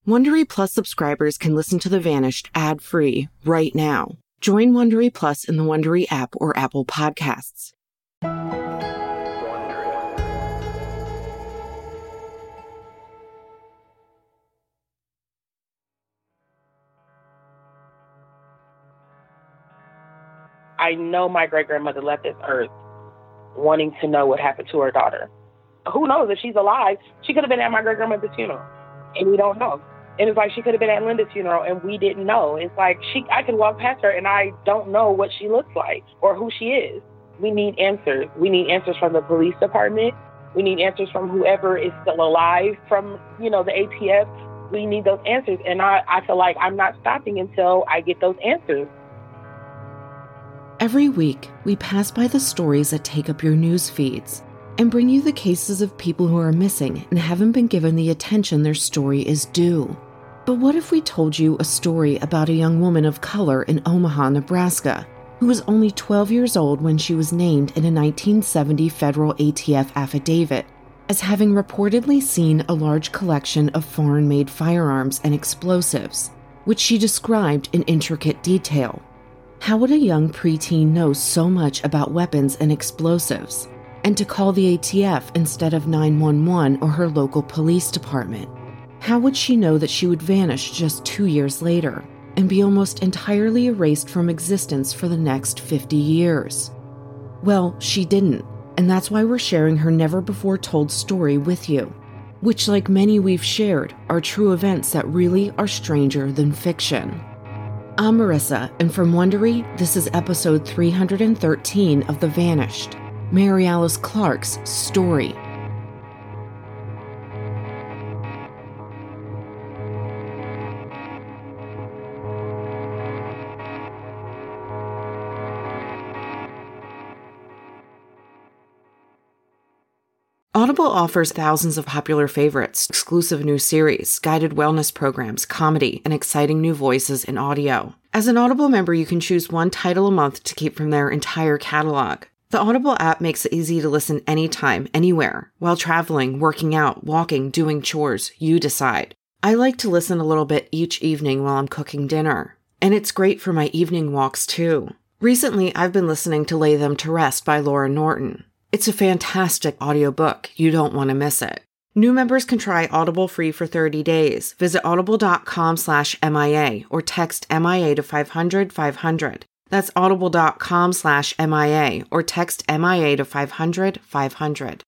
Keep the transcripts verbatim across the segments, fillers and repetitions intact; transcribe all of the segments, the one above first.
Wondery Plus subscribers can listen to The Vanished ad-free right now. Join Wondery Plus in the Wondery app or Apple Podcasts. I know my great-grandmother left this earth wanting to know what happened to her daughter. Who knows if she's alive? She could have been at my great-grandmother's funeral, and we don't know. And it's like she could have been at Linda's funeral, and we didn't know. It's like she, I can walk past her, and I don't know what she looks like or who she is. We need answers. We need answers from the police department. We need answers from whoever is still alive from, you know, the A T F. We need those answers, and I, I feel like I'm not stopping until I get those answers. Every week, we pass by the stories that take up your news feeds and bring you the cases of people who are missing and haven't been given the attention their story is due. But what if we told you a story about a young woman of color in Omaha, Nebraska, who was only twelve years old when she was named in a nineteen seventy federal A T F affidavit as having reportedly seen a large collection of foreign-made firearms and explosives, which she described in intricate detail? How would a young preteen know so much about weapons and explosives, and to call the A T F instead of nine one one or her local police department? How would she know that she would vanish just two years later and be almost entirely erased from existence for the next fifty years? Well, she didn't, and that's why we're sharing her never-before-told story with you, which, like many we've shared, are true events that really are stranger than fiction. I'm Marissa, and from Wondery, this is episode three hundred thirteen of The Vanished, Mary Alice Clark's story. Audible offers thousands of popular favorites, exclusive new series, guided wellness programs, comedy, and exciting new voices in audio. As an Audible member, you can choose one title a month to keep from their entire catalog. The Audible app makes it easy to listen anytime, anywhere, while traveling, working out, walking, doing chores. You decide. I like to listen a little bit each evening while I'm cooking dinner. And it's great for my evening walks, too. Recently, I've been listening to Lay Them to Rest by Laura Norton. It's a fantastic audiobook. You don't want to miss it. New members can try Audible free for thirty days. Visit audible.com slash MIA or text M I A to five hundred five hundred. That's audible.com slash MIA or text M I A to five hundred five hundred.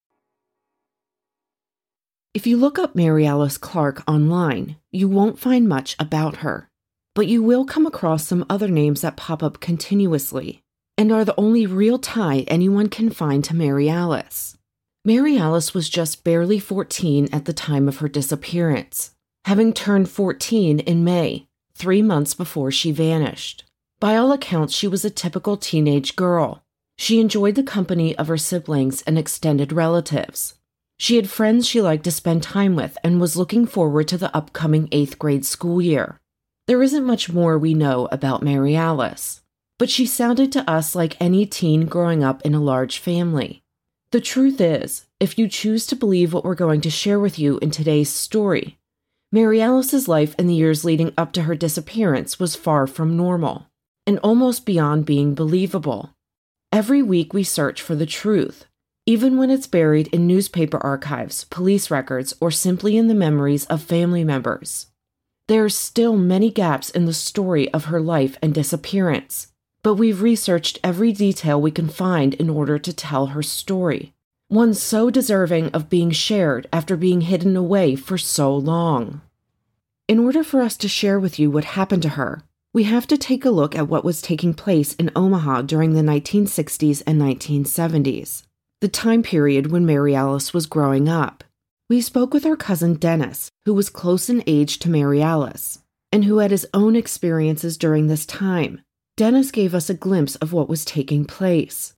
If you look up Mary Alice Clark online, you won't find much about her, but you will come across some other names that pop up continuously and are the only real tie anyone can find to Mary Alice. Mary Alice was just barely fourteen at the time of her disappearance, having turned fourteen in May, three months before she vanished. By all accounts, she was a typical teenage girl. She enjoyed the company of her siblings and extended relatives. She had friends she liked to spend time with and was looking forward to the upcoming eighth grade school year. There isn't much more we know about Mary Alice, but she sounded to us like any teen growing up in a large family. The truth is, if you choose to believe what we're going to share with you in today's story, Mary Alice's life in the years leading up to her disappearance was far from normal, and almost beyond being believable. Every week we search for the truth, even when it's buried in newspaper archives, police records, or simply in the memories of family members. There are still many gaps in the story of her life and disappearance, but we've researched every detail we can find in order to tell her story, one so deserving of being shared after being hidden away for so long. In order for us to share with you what happened to her, we have to take a look at what was taking place in Omaha during the nineteen sixties and nineteen seventies, the time period when Mary Alice was growing up. We spoke with her cousin Dennis, who was close in age to Mary Alice, and who had his own experiences during this time. Dennis gave us a glimpse of what was taking place.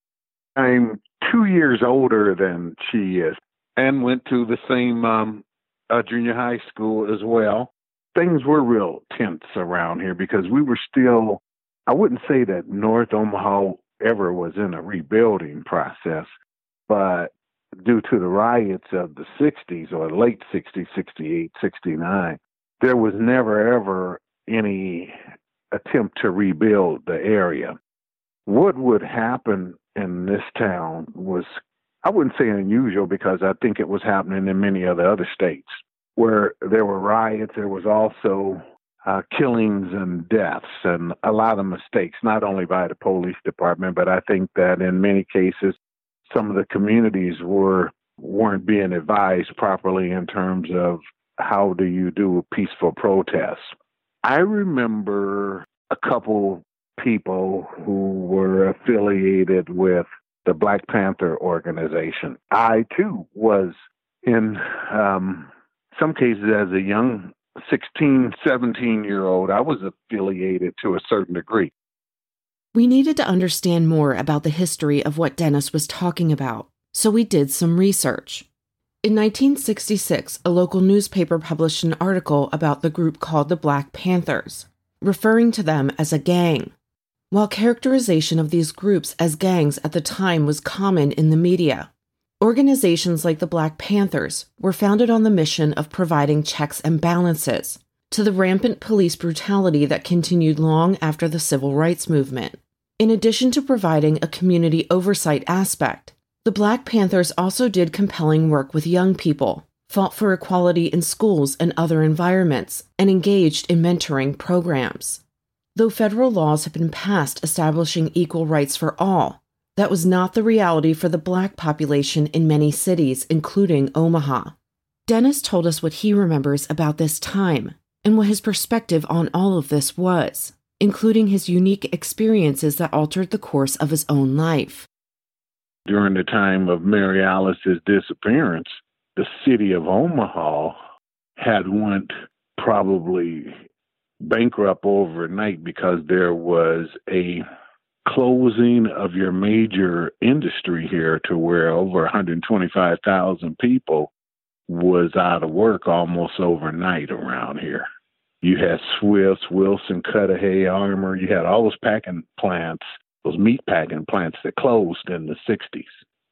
I'm two years older than she is and went to the same um, uh, junior high school as well. Things were real tense around here because we were still, I wouldn't say that North Omaha ever was in a rebuilding process, but due to the riots of the sixties or late sixties, sixty-eight, sixty-nine, there was never, ever any attempt to rebuild the area. What would happen in this town was, I wouldn't say unusual, because I think it was happening in many of the other states, where there were riots. There was also uh, killings and deaths and a lot of mistakes, not only by the police department, but I think that in many cases, some of the communities were, weren't being advised properly in terms of how do you do peaceful protests. I remember a couple people who were affiliated with the Black Panther organization. I, too, was in um, some cases as a young sixteen, seventeen-year-old, I was affiliated to a certain degree. We needed to understand more about the history of what Dennis was talking about, so we did some research. In nineteen sixty-six, a local newspaper published an article about the group called the Black Panthers, referring to them as a gang. While characterization of these groups as gangs at the time was common in the media, organizations like the Black Panthers were founded on the mission of providing checks and balances to the rampant police brutality that continued long after the civil rights movement. In addition to providing a community oversight aspect, the Black Panthers also did compelling work with young people, fought for equality in schools and other environments, and engaged in mentoring programs. Though federal laws have been passed establishing equal rights for all, that was not the reality for the Black population in many cities, including Omaha. Dennis told us what he remembers about this time and what his perspective on all of this was, including his unique experiences that altered the course of his own life. During the time of Mary Alice's disappearance, the city of Omaha had went probably bankrupt overnight because there was a closing of your major industry here, to where over one hundred twenty-five thousand people was out of work almost overnight around here. You had Swift's, Wilson, Cudahy, Armour. You had all those packing plants, those meat packing plants that closed in the sixties.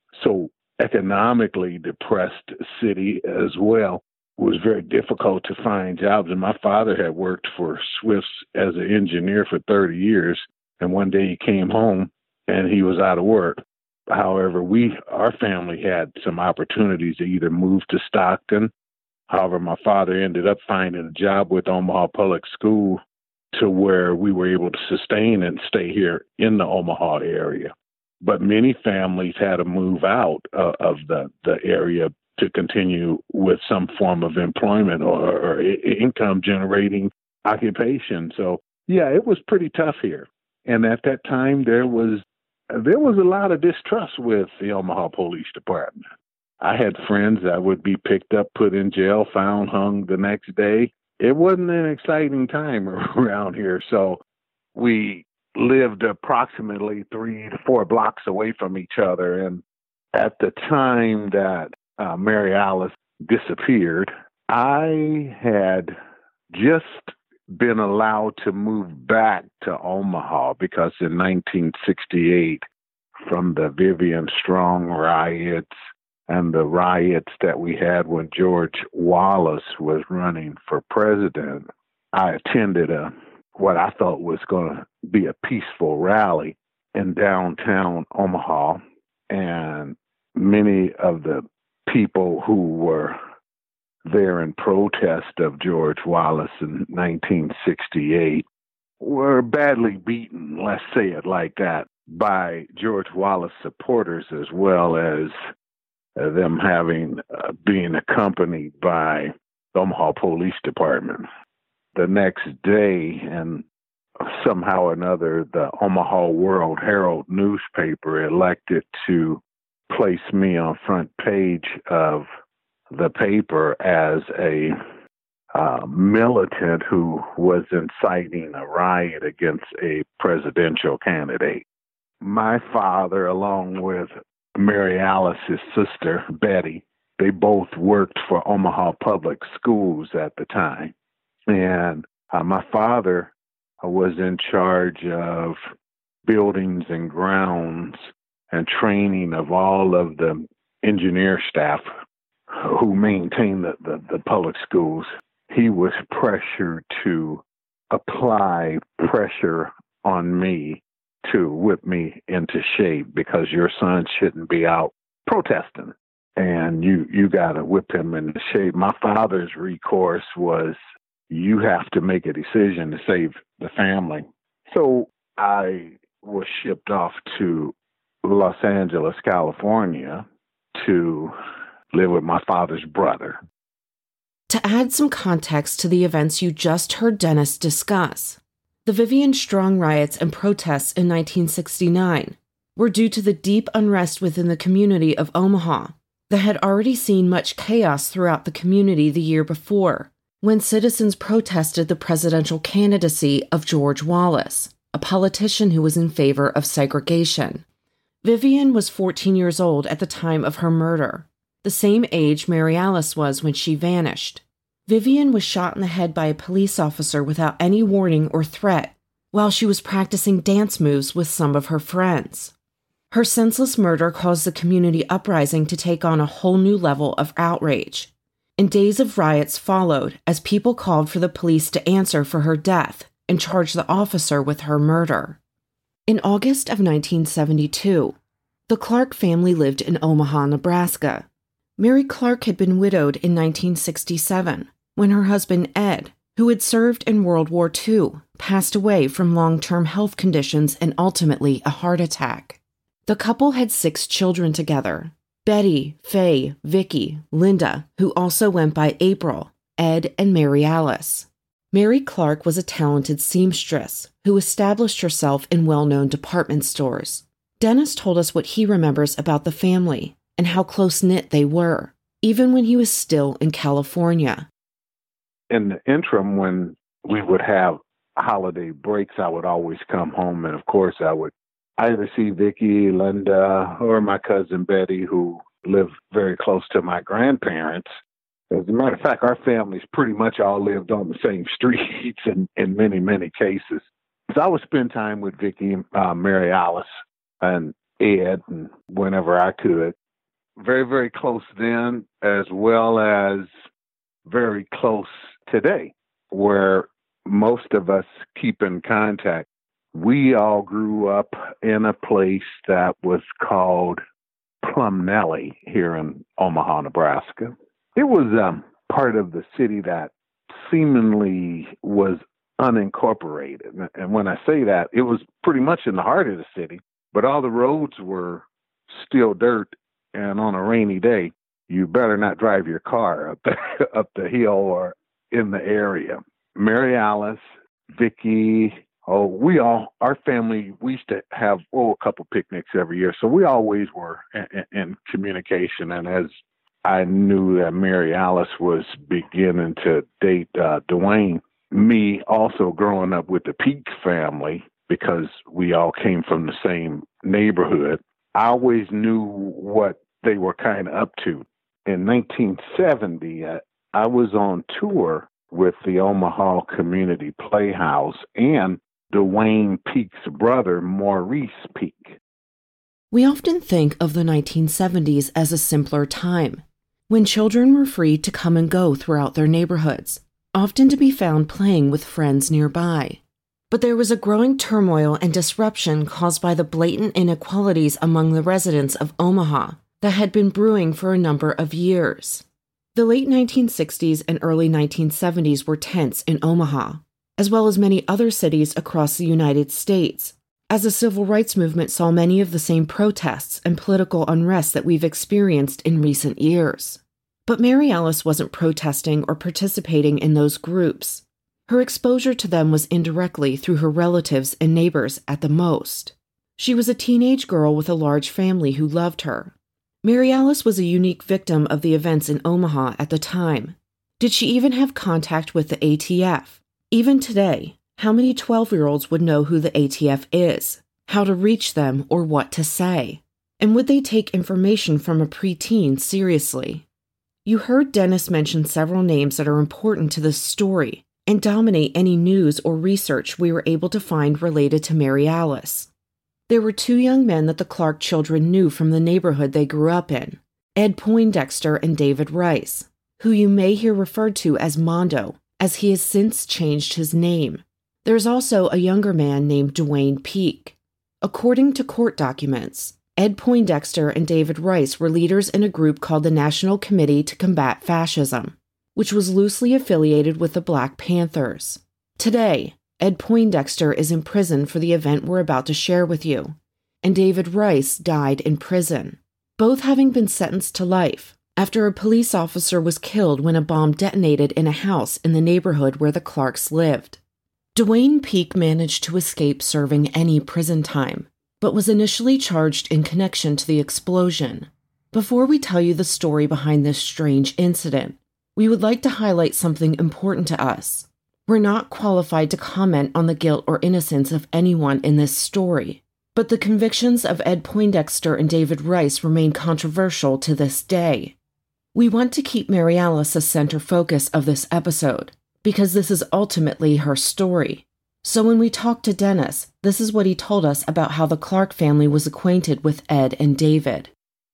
So economically depressed city as well. It was very difficult to find jobs. And my father had worked for Swift's as an engineer for thirty years. And one day he came home and he was out of work. However, we, our family had some opportunities to either move to Stockton. However, my father ended up finding a job with Omaha Public School, to where we were able to sustain and stay here in the Omaha area. But many families had to move out uh, of the, the area to continue with some form of employment or, or income generating occupation. So, yeah, it was pretty tough here. And at that time, there was there was a lot of distrust with the Omaha Police Department. I had friends that would be picked up, put in jail, found, hung the next day. It wasn't an exciting time around here. So we lived approximately three to four blocks away from each other. And at the time that uh, Mary Alice disappeared, I had just been allowed to move back to Omaha because in nineteen sixty-eight, from the Vivian Strong riots and the riots that we had when George Wallace was running for president, I attended a what I thought was going to be a peaceful rally in downtown Omaha, and many of the people who were there in protest of George Wallace in nineteen sixty-eight were badly beaten, let's say it like that, by George Wallace supporters, as well as uh, them having uh, being accompanied by the Omaha Police Department. The next day, and somehow or another, the Omaha World Herald newspaper elected to place me on front page of the paper as a uh, militant who was inciting a riot against a presidential candidate. My father, along with Mary Alice's sister, Betty, they both worked for Omaha Public Schools at the time. And uh, my father was in charge of buildings and grounds and training of all of the engineer staff who maintain the, the, the public schools he was pressured to apply pressure on me to whip me into shape because your son shouldn't be out protesting and you, you got to whip him into shape. My father's recourse was, you have to make a decision to save the family. So I was shipped off to Los Angeles, California to live with my father's brother. To add some context to the events you just heard Dennis discuss, the Vivian Strong riots and protests in nineteen sixty-nine were due to the deep unrest within the community of Omaha that had already seen much chaos throughout the community the year before, when citizens protested the presidential candidacy of George Wallace, a politician who was in favor of segregation. Vivian was fourteen years old at the time of her murder, the same age Mary Alice was when she vanished. Vivian was shot in the head by a police officer without any warning or threat while she was practicing dance moves with some of her friends. Her senseless murder caused the community uprising to take on a whole new level of outrage, and days of riots followed as people called for the police to answer for her death and charge the officer with her murder. In August of nineteen seventy-two, the Clark family lived in Omaha, Nebraska. Mary Clark had been widowed in nineteen sixty-seven when her husband Ed, who had served in World War Two, passed away from long-term health conditions and ultimately a heart attack. The couple had six children together: Betty, Faye, Vicky, Linda, who also went by April, Ed, and Mary Alice. Mary Clark was a talented seamstress who established herself in well-known department stores. Dennis told us what he remembers about the family and how close-knit they were, even when he was still in California. In the interim, when we would have holiday breaks, I would always come home, and of course I would either see Vicky, Linda, or my cousin Betty, who lived very close to my grandparents. As a matter of fact, our families pretty much all lived on the same streets in, in many, many cases. So I would spend time with Vicky, uh, Mary Alice, and Ed, and whenever I could. Very, very close then, as well as very close today, where most of us keep in contact. We all grew up in a place that was called Plumnelly here in Omaha, Nebraska. It was um, part of the city that seemingly was unincorporated. And when I say that, it was pretty much in the heart of the city, but all the roads were still dirt. And on a rainy day, you better not drive your car up the, up the hill or in the area. Mary Alice, Vicky, oh, we all, our family, we used to have, oh, a couple picnics every year. So we always were in, in communication. And as I knew that Mary Alice was beginning to date uh, Dwayne, me also growing up with the Peak family, because we all came from the same neighborhood, I always knew what they were kind of up to. In nineteen seventy, uh, I was on tour with the Omaha Community Playhouse and Dwayne Peak's brother, Maurice Peak. We often think of the nineteen seventies as a simpler time, when children were free to come and go throughout their neighborhoods, often to be found playing with friends nearby. But there was a growing turmoil and disruption caused by the blatant inequalities among the residents of Omaha that had been brewing for a number of years. The late nineteen sixties and early nineteen seventies were tense in Omaha, as well as many other cities across the United States, as the civil rights movement saw many of the same protests and political unrest that we've experienced in recent years. But Mary Alice wasn't protesting or participating in those groups. Her exposure to them was indirectly through her relatives and neighbors at the most. She was a teenage girl with a large family who loved her. Mary Alice was a unique victim of the events in Omaha at the time. Did she even have contact with the A T F? Even today, how many twelve-year-olds would know who the A T F is, how to reach them, or what to say? And would they take information from a preteen seriously? You heard Dennis mention several names that are important to this story and dominate any news or research we were able to find related to Mary Alice. There were two young men that the Clark children knew from the neighborhood they grew up in, Ed Poindexter and David Rice, who you may hear referred to as Mondo as he has since changed his name. There's also a younger man named Dwayne Peak. According to court documents, Ed Poindexter and David Rice were leaders in a group called the National Committee to Combat Fascism, which was loosely affiliated with the Black Panthers. Today, Ed Poindexter is in prison for the event we're about to share with you, and David Rice died in prison, both having been sentenced to life after a police officer was killed when a bomb detonated in a house in the neighborhood where the Clarks lived. Dwayne Peak managed to escape serving any prison time, but was initially charged in connection to the explosion. Before we tell you the story behind this strange incident, we would like to highlight something important to us. We're not qualified to comment on the guilt or innocence of anyone in this story, but the convictions of Ed Poindexter and David Rice remain controversial to this day. We want to keep Mary Alice a center focus of this episode, because this is ultimately her story. So when we talked to Dennis, this is what he told us about how the Clark family was acquainted with Ed and David.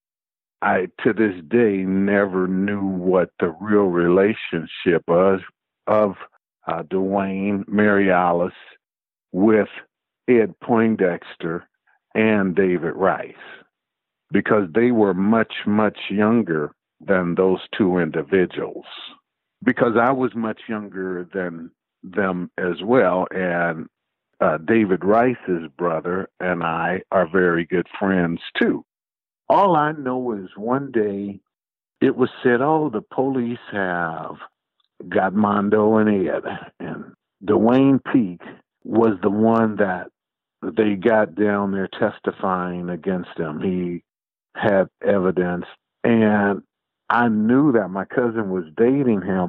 I, to this day, never knew what the real relationship was of uh, Dwayne, Mary Alice, with Ed Poindexter and David Rice, because they were much, much younger than those two individuals. Because I was much younger than them as well, and uh, David Rice's brother and I are very good friends too. All I know is one day it was said, oh, the police have got Mondo and Ed, and Dwayne Peak was the one that they got down there testifying against him. He had evidence, and I knew that my cousin was dating him.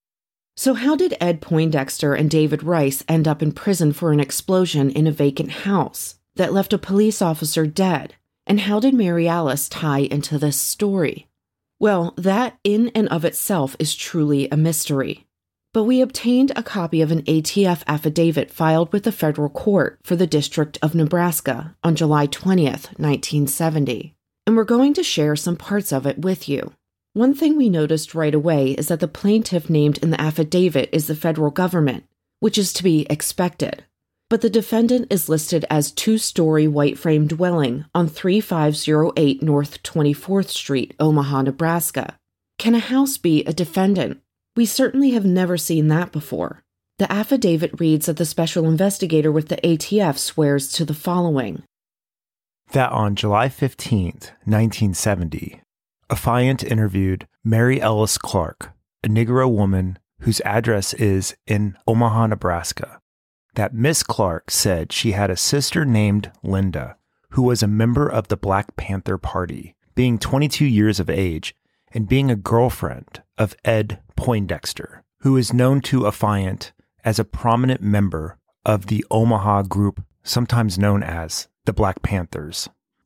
So how did Ed Poindexter and David Rice end up in prison for an explosion in a vacant house that left a police officer dead? And how did Mary Alice tie into this story? Well, that in and of itself is truly a mystery. But we obtained a copy of an A T F affidavit filed with the federal court for the District of Nebraska on July twentieth, nineteen seventy, and we're going to share some parts of it with you. One thing we noticed right away is that the plaintiff named in the affidavit is the federal government, which is to be expected. But the defendant is listed as two-story white-frame dwelling on thirty-five oh eight North twenty-fourth Street, Omaha, Nebraska. Can a house be a defendant? We certainly have never seen that before. The affidavit reads that the special investigator with the A T F swears to the following. That on July fifteenth, nineteen seventy, Affiant interviewed Mary Ellis Clark, a Negro woman whose address is in Omaha, Nebraska. That Miss Clark said she had a sister named Linda, who was a member of the Black Panther Party, being twenty-two years of age and being a girlfriend of Ed Poindexter, who is known to Affiant as a prominent member of the Omaha group, sometimes known as the Black Panthers,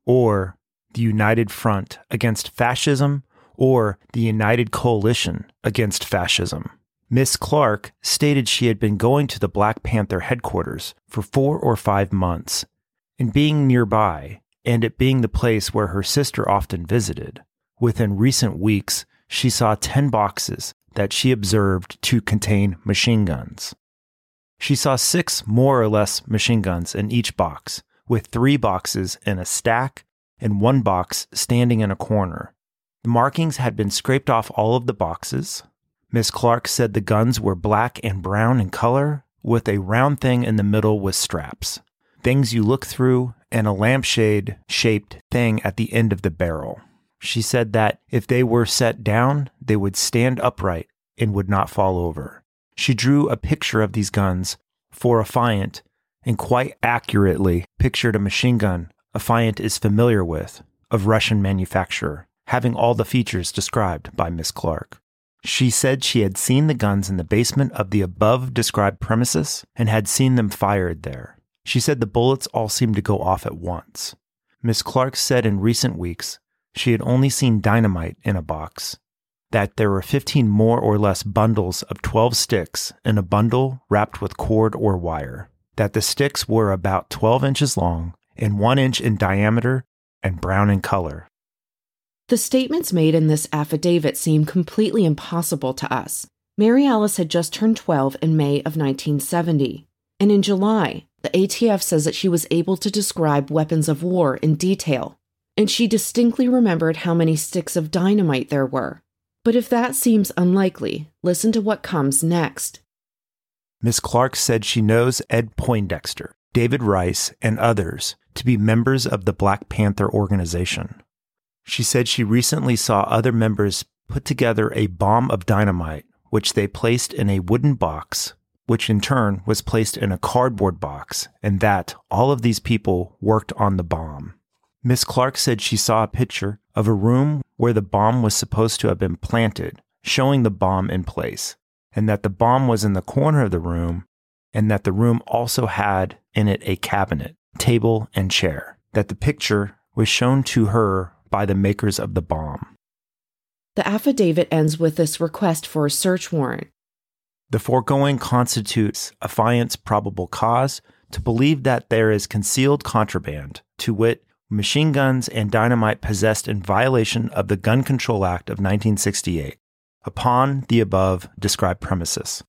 or the United Front Against Fascism, or the United Coalition Against Fascism. Miss Clark stated she had been going to the Black Panther headquarters for four or five months, and being nearby, and it being the place where her sister often visited, within recent weeks she saw ten boxes that she observed to contain machine guns. She saw six more or less machine guns in each box, with three boxes in a stack and one box standing in a corner. The markings had been scraped off all of the boxes. Miss Clark said the guns were black and brown in color, with a round thing in the middle with straps, things you look through, and a lampshade-shaped thing at the end of the barrel. She said that if they were set down, they would stand upright and would not fall over. She drew a picture of these guns for Affiant and quite accurately pictured a machine gun Affiant is familiar with, of Russian manufacture, having all the features described by Miss Clark. She said she had seen the guns in the basement of the above-described premises and had seen them fired there. She said the bullets all seemed to go off at once. Miss Clark said in recent weeks she had only seen dynamite in a box, that there were fifteen more or less bundles of twelve sticks in a bundle wrapped with cord or wire, that the sticks were about twelve inches long and one inch in diameter and brown in color. The statements made in this affidavit seem completely impossible to us, Mary Alice had just turned twelve in May of nineteen seventy, and in July, the A T F says that she was able to describe weapons of war in detail, and she distinctly remembered how many sticks of dynamite there were. But if that seems unlikely, listen to what comes next. Miss Clark said she knows Ed Poindexter, David Rice, and others to be members of the Black Panther organization. She said she recently saw other members put together a bomb of dynamite, which they placed in a wooden box, which in turn was placed in a cardboard box, and that all of these people worked on the bomb. Miss Clark said she saw a picture of a room where the bomb was supposed to have been planted, showing the bomb in place, and that the bomb was in the corner of the room, and that the room also had in it a cabinet, table, and chair, that the picture was shown to her by the makers of the bomb. The affidavit ends with this request for a search warrant. The foregoing constitutes affiance probable cause to believe that there is concealed contraband, to wit, machine guns and dynamite possessed in violation of the Gun Control Act of nineteen sixty-eight, upon the above described premises.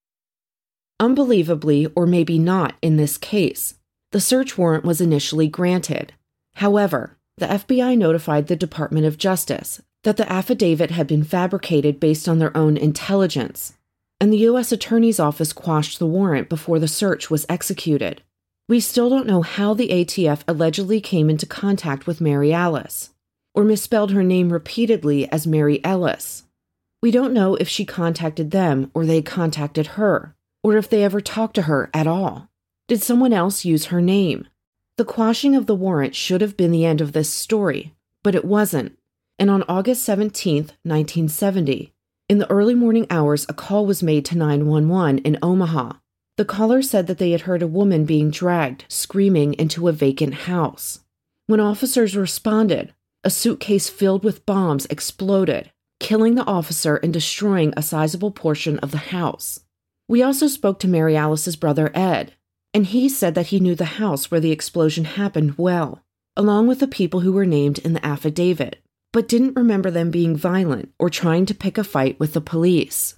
Unbelievably, or maybe not in this case, the search warrant was initially granted. However, the F B I notified the Department of Justice that the affidavit had been fabricated based on their own intelligence, and the U S Attorney's Office quashed the warrant before the search was executed. We still don't know how the A T F allegedly came into contact with Mary Alice, or misspelled her name repeatedly as Mary Ellis. We don't know if she contacted them or they contacted her, or if they ever talked to her at all. Did someone else use her name? The quashing of the warrant should have been the end of this story, but it wasn't. And on August seventeenth, nineteen seventy, in the early morning hours, a call was made to nine one one in Omaha. The caller said that they had heard a woman being dragged, screaming, into a vacant house. When officers responded, a suitcase filled with bombs exploded, killing the officer and destroying a sizable portion of the house. We also spoke to Mary Alice's brother Ed, and he said that he knew the house where the explosion happened well, along with the people who were named in the affidavit, but didn't remember them being violent or trying to pick a fight with the police.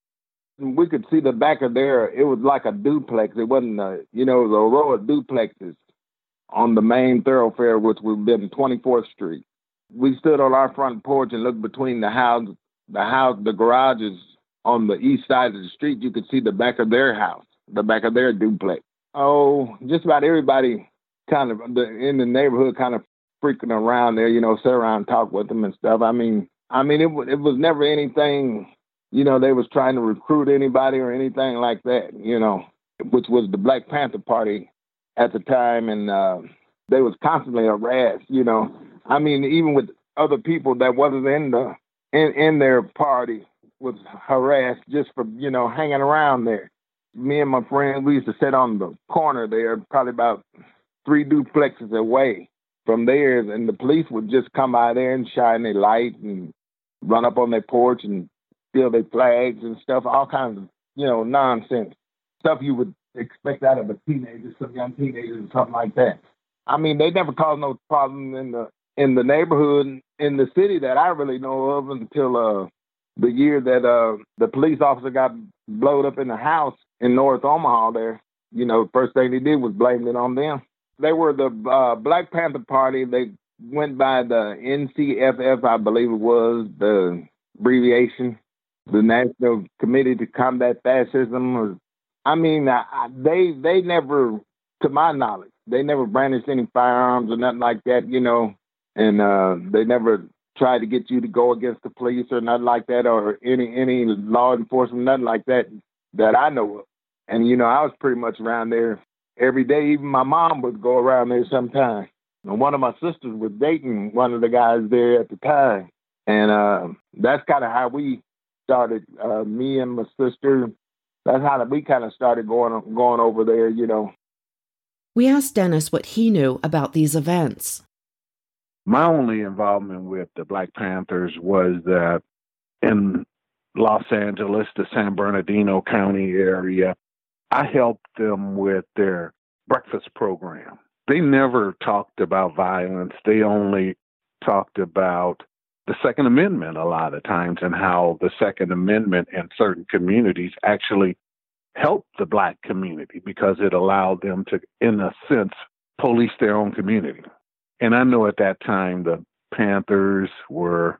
We could see the back of there. It was like a duplex. It wasn't, a, you know, it was a row of duplexes on the main thoroughfare, which would have been twenty-fourth Street. We stood on our front porch and looked between the house, the house, the garages on the east side of the street. You could see the back of their house, the back of their duplex. Oh, just about everybody kind of the, in the neighborhood kind of freaking around there, you know, sit around and talk with them and stuff. I mean, I mean, it, it was never anything, you know, they was trying to recruit anybody or anything like that, you know, which was the Black Panther Party at the time. And uh, they was constantly harassed, you know. I mean, even with other people that wasn't in the in, in their party was harassed just for, you know, hanging around there. Me and my friend, we used to sit on the corner there, probably about three duplexes away from theirs, and the police would just come by there and shine their light and run up on their porch and steal their flags and stuff, all kinds of, you know, nonsense. Stuff you would expect out of a teenager, some young teenagers or something like that. I mean, they never caused no problem in the in the neighborhood, in the city that I really know of until uh, the year that uh, the police officer got blowed up in the house in North Omaha there. You know, first thing they did was blame it on them. They were the uh, Black Panther Party. They went by the N C F F, I believe it was, the abbreviation, the National Committee to Combat Fascism. Or, I mean, I, they they never, to my knowledge, they never brandished any firearms or nothing like that, you know, and uh, they never tried to get you to go against the police or nothing like that, or any any law enforcement, nothing like that that I know of. And, you know, I was pretty much around there every day. Even my mom would go around there sometime. And one of my sisters was dating one of the guys there at the time. And uh, that's kind of how we started, uh, me and my sister. That's how we kind of started going going over there, you know. We asked Dennis what he knew about these events. My only involvement with the Black Panthers was that in Los Angeles, the San Bernardino County area, I helped them with their breakfast program. They never talked about violence. They only talked about the Second Amendment a lot of times, and how the Second Amendment in certain communities actually helped the Black community because it allowed them to, in a sense, police their own community. And I know at that time the Panthers were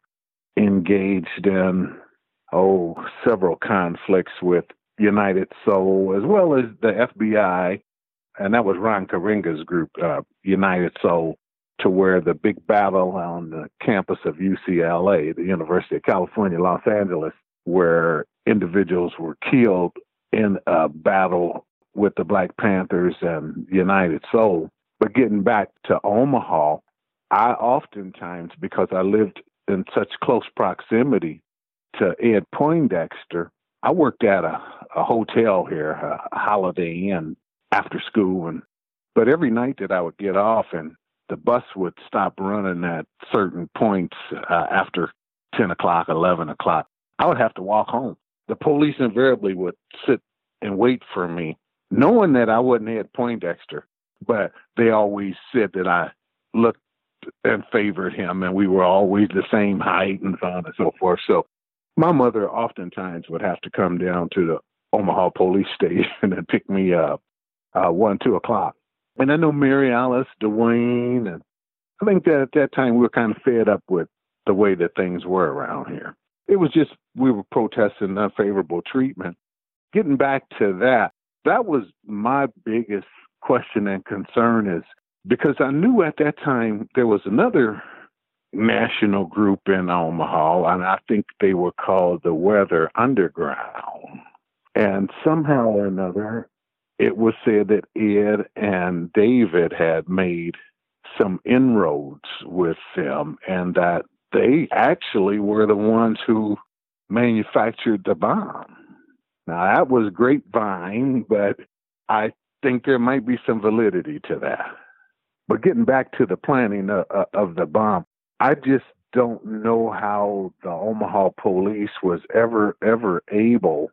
engaged in, oh, several conflicts with United Soul, as well as the F B I, and that was Ron Karenga's group, uh, United Soul, to where the big battle on the campus of U C L A, the University of California, Los Angeles, where individuals were killed in a battle with the Black Panthers and United Soul. But getting back to Omaha, I oftentimes, because I lived in such close proximity to Ed Poindexter, I worked at a, a hotel here, a Holiday Inn, after school. And but every night that I would get off and the bus would stop running at certain points uh, after ten o'clock, eleven o'clock, I would have to walk home. The police invariably would sit and wait for me, knowing that I wasn't Ed Poindexter, but they always said that I looked and favored him, and we were always the same height and so on and so forth. So my mother oftentimes would have to come down to the Omaha police station and pick me up uh, one, two o'clock. And I know Mary Alice, Dwayne, and I think that at that time we were kind of fed up with the way that things were around here. It was just we were protesting unfavorable treatment. Getting back to that, that was my biggest question and concern, is because I knew at that time there was another national group in Omaha, and I think they were called the Weather Underground. And somehow or another, it was said that Ed and David had made some inroads with them, and that they actually were the ones who manufactured the bomb. Now, that was grapevine, but I think there might be some validity to that. But getting back to the planning of, of the bomb, I just don't know how the Omaha police was ever, ever able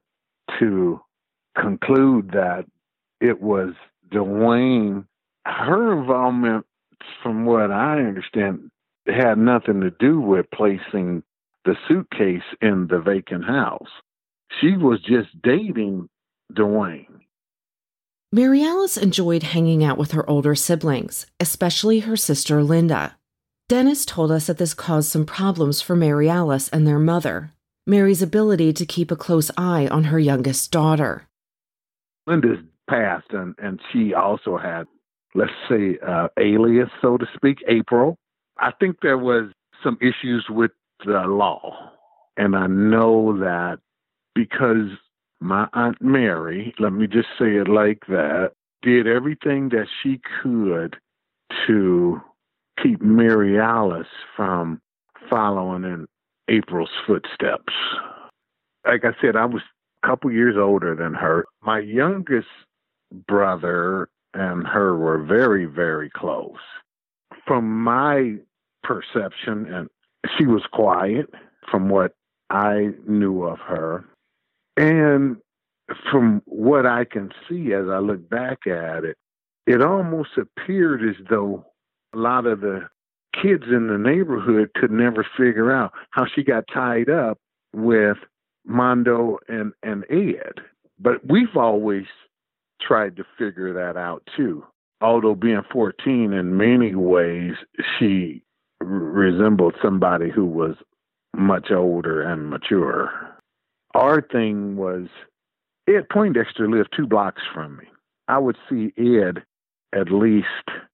to conclude that it was Dwayne. Her involvement, from what I understand, had nothing to do with placing the suitcase in the vacant house. She was just dating Dwayne. Mary Alice enjoyed hanging out with her older siblings, especially her sister Linda. Dennis told us that this caused some problems for Mary Alice and their mother, Mary's ability to keep a close eye on her youngest daughter. Linda's passed, and, and she also had, let's say, uh, alias, so to speak, April. I think there was some issues with the law, and I know that because my Aunt Mary, let me just say it like that, did everything that she could to keep Mary Alice from following in April's footsteps. Like I said, I was a couple years older than her. My youngest brother and her were very, very close. From my perception, and she was quiet from what I knew of her. And from what I can see as I look back at it, it almost appeared as though a lot of the kids in the neighborhood could never figure out how she got tied up with Mondo and, and Ed. But we've always tried to figure that out too. Although being fourteen, in many ways, she r- resembled somebody who was much older and mature. Our thing was, Ed Poindexter lived two blocks from me. I would see Ed at least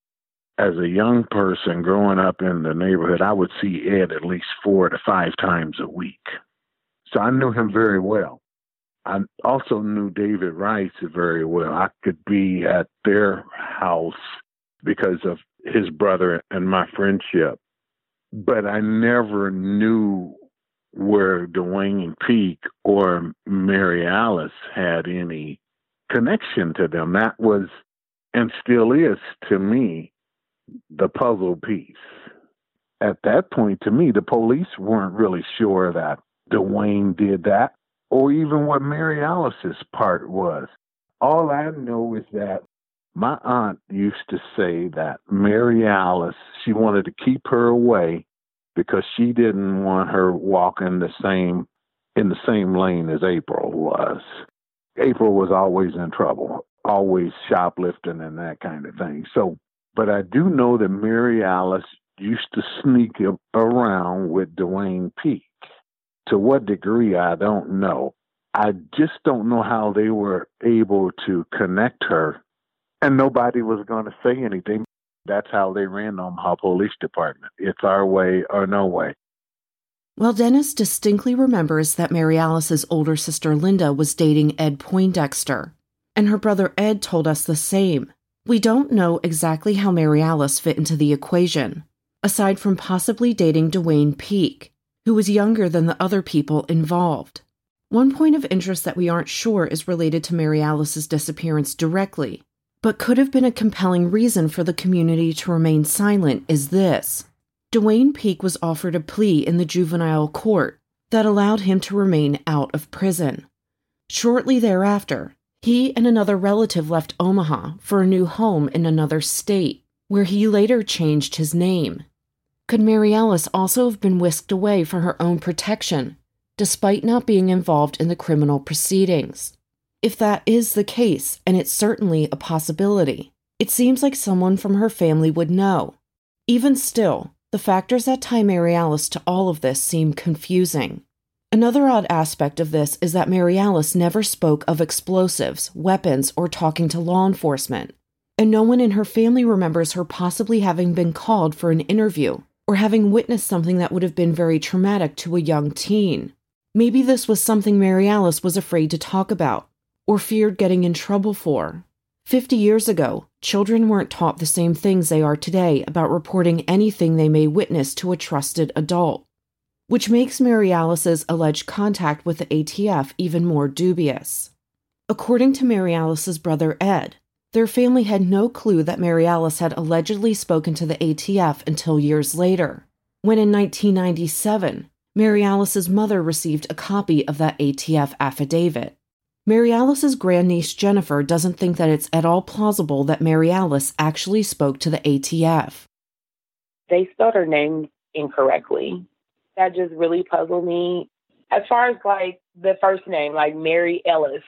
as a young person growing up in the neighborhood. I would see Ed at least four to five times a week. So I knew him very well. I also knew David Rice very well. I could be at their house because of his brother and my friendship. But I never knew where Dwayne Peak or Mary Alice had any connection to them. That was, and still is to me, the puzzle piece. At that point, to me, the police weren't really sure that Dwayne did that, or even what Mary Alice's part was. All I know is that my aunt used to say that Mary Alice, she wanted to keep her away because she didn't want her walking the same in the same lane as April was. April was always in trouble, always shoplifting and that kind of thing. So, but I do know that Mary Alice used to sneak around with Dwayne Peak. To what degree, I don't know. I just don't know how they were able to connect her, and nobody was going to say anything. That's how they ran the Omaha Police Department. It's our way or no way. Well, Dennis distinctly remembers that Mary Alice's older sister Linda was dating Ed Poindexter, and her brother Ed told us the same. We don't know exactly how Mary Alice fit into the equation, aside from possibly dating Dwayne Peak, who was younger than the other people involved. One point of interest that we aren't sure is related to Mary Alice's disappearance directly, but could have been a compelling reason for the community to remain silent is this. Dwayne Peak was offered a plea in the juvenile court that allowed him to remain out of prison. Shortly thereafter, he and another relative left Omaha for a new home in another state, where he later changed his name. Could Mary Alice also have been whisked away for her own protection, despite not being involved in the criminal proceedings? If that is the case, and it's certainly a possibility, it seems like someone from her family would know. Even still, the factors that tie Mary Alice to all of this seem confusing. Another odd aspect of this is that Mary Alice never spoke of explosives, weapons, or talking to law enforcement, and no one in her family remembers her possibly having been called for an interview or having witnessed something that would have been very traumatic to a young teen. Maybe this was something Mary Alice was afraid to talk about or feared getting in trouble for. Fifty years ago, children weren't taught the same things they are today about reporting anything they may witness to a trusted adult, which makes Mary Alice's alleged contact with the A T F even more dubious. According to Mary Alice's brother Ed, their family had no clue that Mary Alice had allegedly spoken to the A T F until years later, when in nineteen ninety-seven, Mary Alice's mother received a copy of that A T F affidavit. Mary Alice's grandniece Jennifer doesn't think that it's at all plausible that Mary Alice actually spoke to the A T F. They spelled her name incorrectly. That just really puzzled me. As far as like the first name, like Mary Ellis,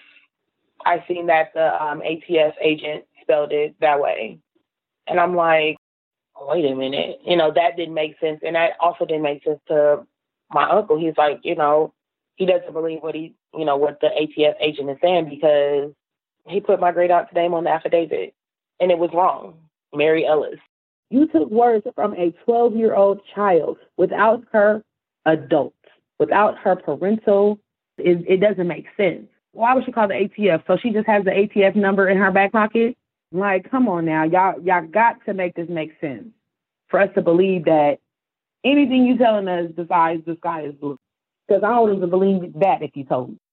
I seen that the um, A T F agent spelled it that way. And I'm like, wait a minute. You know, that didn't make sense. And that also didn't make sense to my uncle. He's like, you know, he doesn't believe what he, you know, what the A T F agent is saying because he put my great aunt's name on the affidavit and it was wrong. Mary Ellis. You took words from a twelve-year-old child without her adult, without her parental. It, it doesn't make sense. Why would she call the A T F? So she just has the A T F number in her back pocket? Like, come on now. Y'all, y'all got to make this make sense for us to believe that anything you telling us besides the sky is blue. Because I don't even believe that if you told me.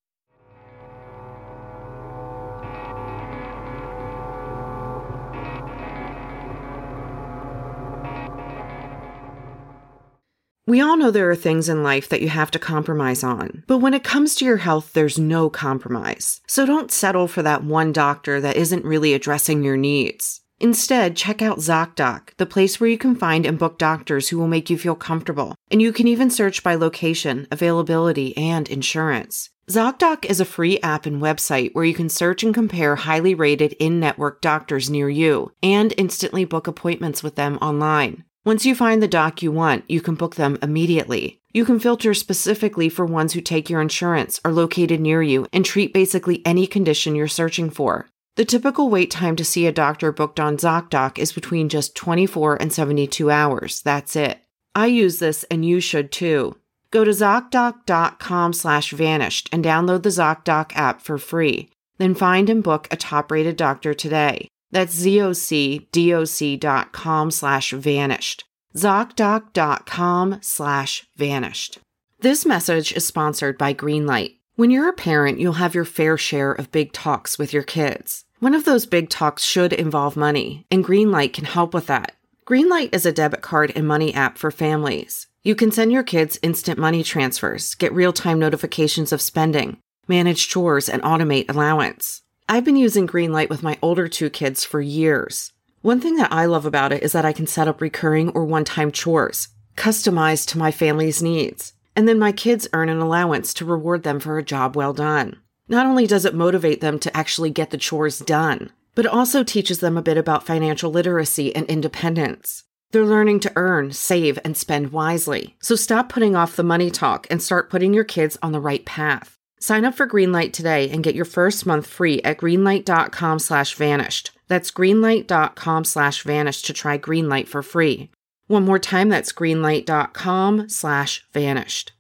We all know there are things in life that you have to compromise on, but when it comes to your health, there's no compromise. So don't settle for that one doctor that isn't really addressing your needs. Instead, check out ZocDoc, the place where you can find and book doctors who will make you feel comfortable, and you can even search by location, availability, and insurance. ZocDoc is a free app and website where you can search and compare highly rated in-network doctors near you, and instantly book appointments with them online. Once you find the doc you want, you can book them immediately. You can filter specifically for ones who take your insurance, are located near you, and treat basically any condition you're searching for. The typical wait time to see a doctor booked on ZocDoc is between just twenty-four and seventy-two hours. That's it. I use this and you should too. Go to ZocDoc.com slash vanished and download the ZocDoc app for free. Then find and book a top-rated doctor today. That's ZocDoc dot com slash vanished. ZocDoc.com slash vanished. This message is sponsored by Greenlight. When you're a parent, you'll have your fair share of big talks with your kids. One of those big talks should involve money, and Greenlight can help with that. Greenlight is a debit card and money app for families. You can send your kids instant money transfers, get real-time notifications of spending, manage chores, and automate allowance. I've been using Greenlight with my older two kids for years. One thing that I love about it is that I can set up recurring or one-time chores. customized to my family's needs. And then my kids earn an allowance to reward them for a job well done. Not only does it motivate them to actually get the chores done, but it also teaches them a bit about financial literacy and independence. They're learning to earn, save, and spend wisely. So stop putting off the money talk and start putting your kids on the right path. Sign up for Greenlight today and get your first month free at greenlight.com slash vanished. That's greenlight.com slash vanished to try Greenlight for free. One more time, that's greenlight.com slash vanished.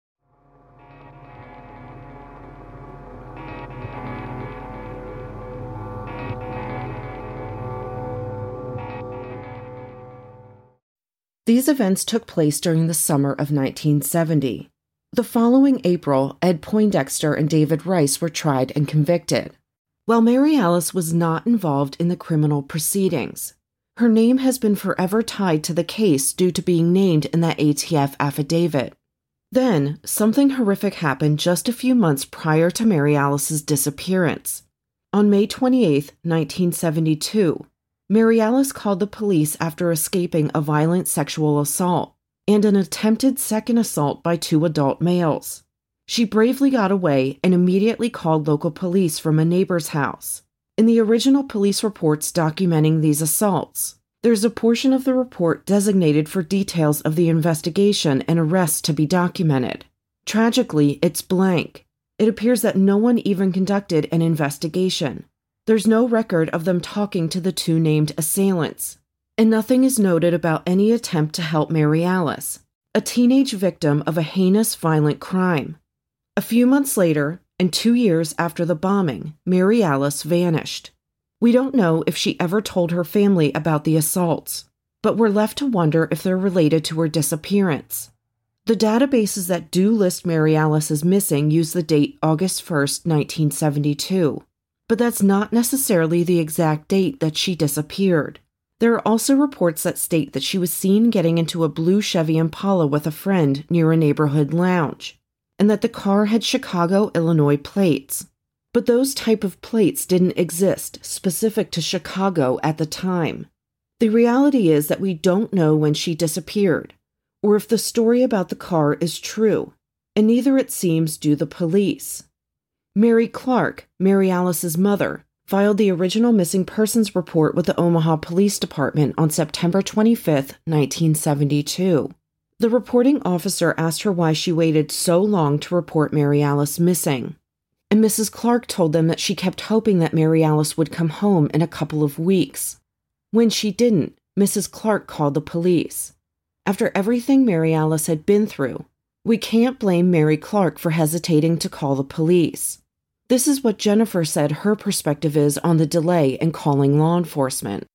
These events took place during the summer of nineteen seventy. The following April, Ed Poindexter and David Rice were tried and convicted. While Mary Alice was not involved in the criminal proceedings, her name has been forever tied to the case due to being named in that A T F affidavit. Then, something horrific happened just a few months prior to Mary Alice's disappearance. On May twenty-eighth, nineteen seventy-two, Mary Alice called the police after escaping a violent sexual assault and an attempted second assault by two adult males. She bravely got away and immediately called local police from a neighbor's house. In the original police reports documenting these assaults, there's a portion of the report designated for details of the investigation and arrests to be documented. Tragically, it's blank. It appears that no one even conducted an investigation. There's no record of them talking to the two named assailants, and nothing is noted about any attempt to help Mary Alice, a teenage victim of a heinous violent crime. A few months later, and two years after the bombing, Mary Alice vanished. We don't know if she ever told her family about the assaults, but we're left to wonder if they're related to her disappearance. The databases that do list Mary Alice as missing use the date August first, nineteen seventy-two. But that's not necessarily the exact date that she disappeared. There are also reports that state that she was seen getting into a blue Chevy Impala with a friend near a neighborhood lounge, and that the car had Chicago, Illinois plates. But those type of plates didn't exist specific to Chicago at the time. The reality is that we don't know when she disappeared, or if the story about the car is true, and neither it seems do the police. Mary Clark, Mary Alice's mother, filed the original missing persons report with the Omaha Police Department on September twenty-fifth, nineteen seventy-two. The reporting officer asked her why she waited so long to report Mary Alice missing, and Missus Clark told them that she kept hoping that Mary Alice would come home in a couple of weeks. When she didn't, Missus Clark called the police. After everything Mary Alice had been through, we can't blame Mary Clark for hesitating to call the police. This is what Jennifer said her perspective is on the delay in calling law enforcement.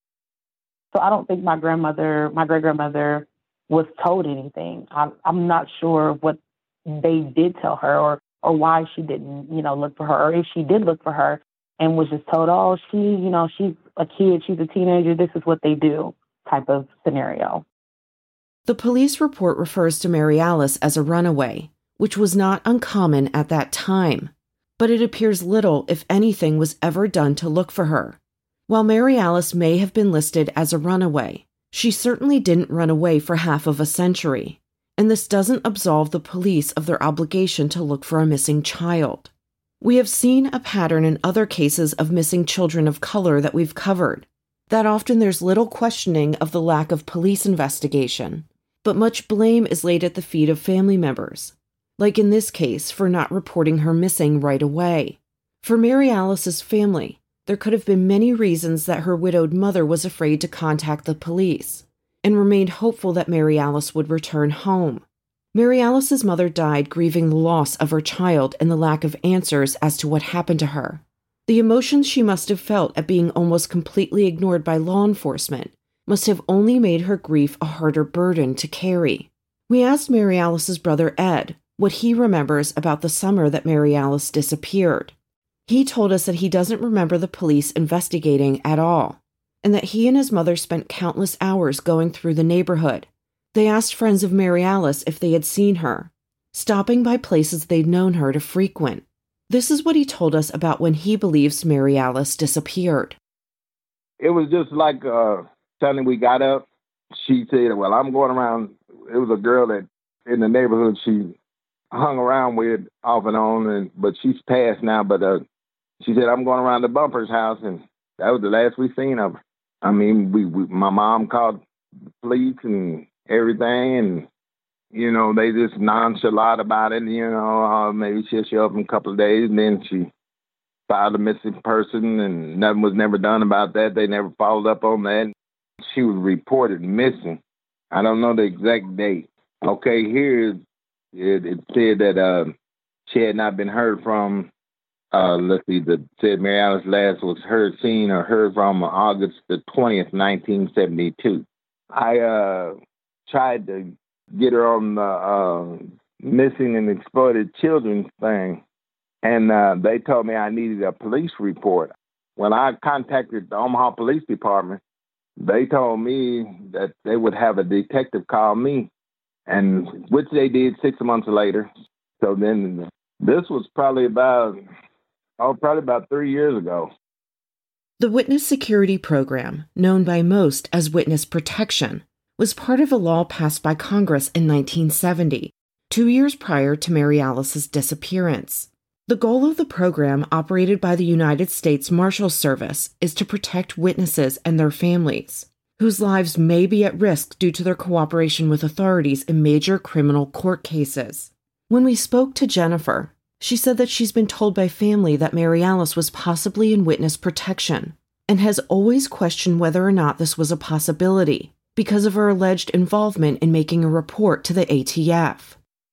So I don't think my grandmother, my great-grandmother was told anything. I'm, I'm not sure what they did tell her or, or why she didn't, you know, look for her, or if she did look for her and was just told, oh, she, you know, she's a kid, she's a teenager, this is what they do type of scenario. The police report refers to Mary Alice as a runaway, which was not uncommon at that time. But it appears little, if anything, was ever done to look for her. While Mary Alice may have been listed as a runaway, she certainly didn't run away for half of a century, and this doesn't absolve the police of their obligation to look for a missing child. We have seen a pattern in other cases of missing children of color that we've covered, that often there's little questioning of the lack of police investigation, but much blame is laid at the feet of family members, like in this case for not reporting her missing right away. For Mary Alice's family, there could have been many reasons that her widowed mother was afraid to contact the police and remained hopeful that Mary Alice would return home. Mary Alice's mother died grieving the loss of her child and the lack of answers as to what happened to her. The emotions she must have felt at being almost completely ignored by law enforcement must have only made her grief a harder burden to carry. We asked Mary Alice's brother Ed what he remembers about the summer that Mary Alice disappeared. He told us that he doesn't remember the police investigating at all, and that he and his mother spent countless hours going through the neighborhood. They asked friends of Mary Alice if they had seen her, stopping by places they'd known her to frequent. This is what he told us about when he believes Mary Alice disappeared. It was just like uh, suddenly we got up. She said, well, I'm going around it was a girl that in the neighborhood she hung around with off and on, and but she's passed now. But uh, she said, I'm going around the Bumper's house, and that was the last we seen of her. I mean, we, we my mom called the police and everything, and, you know, they just nonchalant about it. You know, uh, maybe she'll show up in a couple of days, and then she filed a missing person, and nothing was never done about that. They never followed up on that. She was reported missing. I don't know the exact date. Okay, here it, it said that uh, she had not been heard from. Uh, let's see, the said Mary Alice last was heard, seen, or heard from August the twentieth, nineteen seventy-two. I uh, tried to get her on the uh, missing and exploited children thing, and uh, they told me I needed a police report. When I contacted the Omaha Police Department, they told me that they would have a detective call me, and which they did six months later. So then this was probably about... Oh, probably about three years ago. The Witness Security Program, known by most as Witness Protection, was part of a law passed by Congress in nineteen seventy, two years prior to Mary Alice's disappearance. The goal of the program, operated by the United States Marshals Service, is to protect witnesses and their families, whose lives may be at risk due to their cooperation with authorities in major criminal court cases. When we spoke to Jennifer, she said that she's been told by family that Mary Alice was possibly in witness protection and has always questioned whether or not this was a possibility because of her alleged involvement in making a report to the A T F.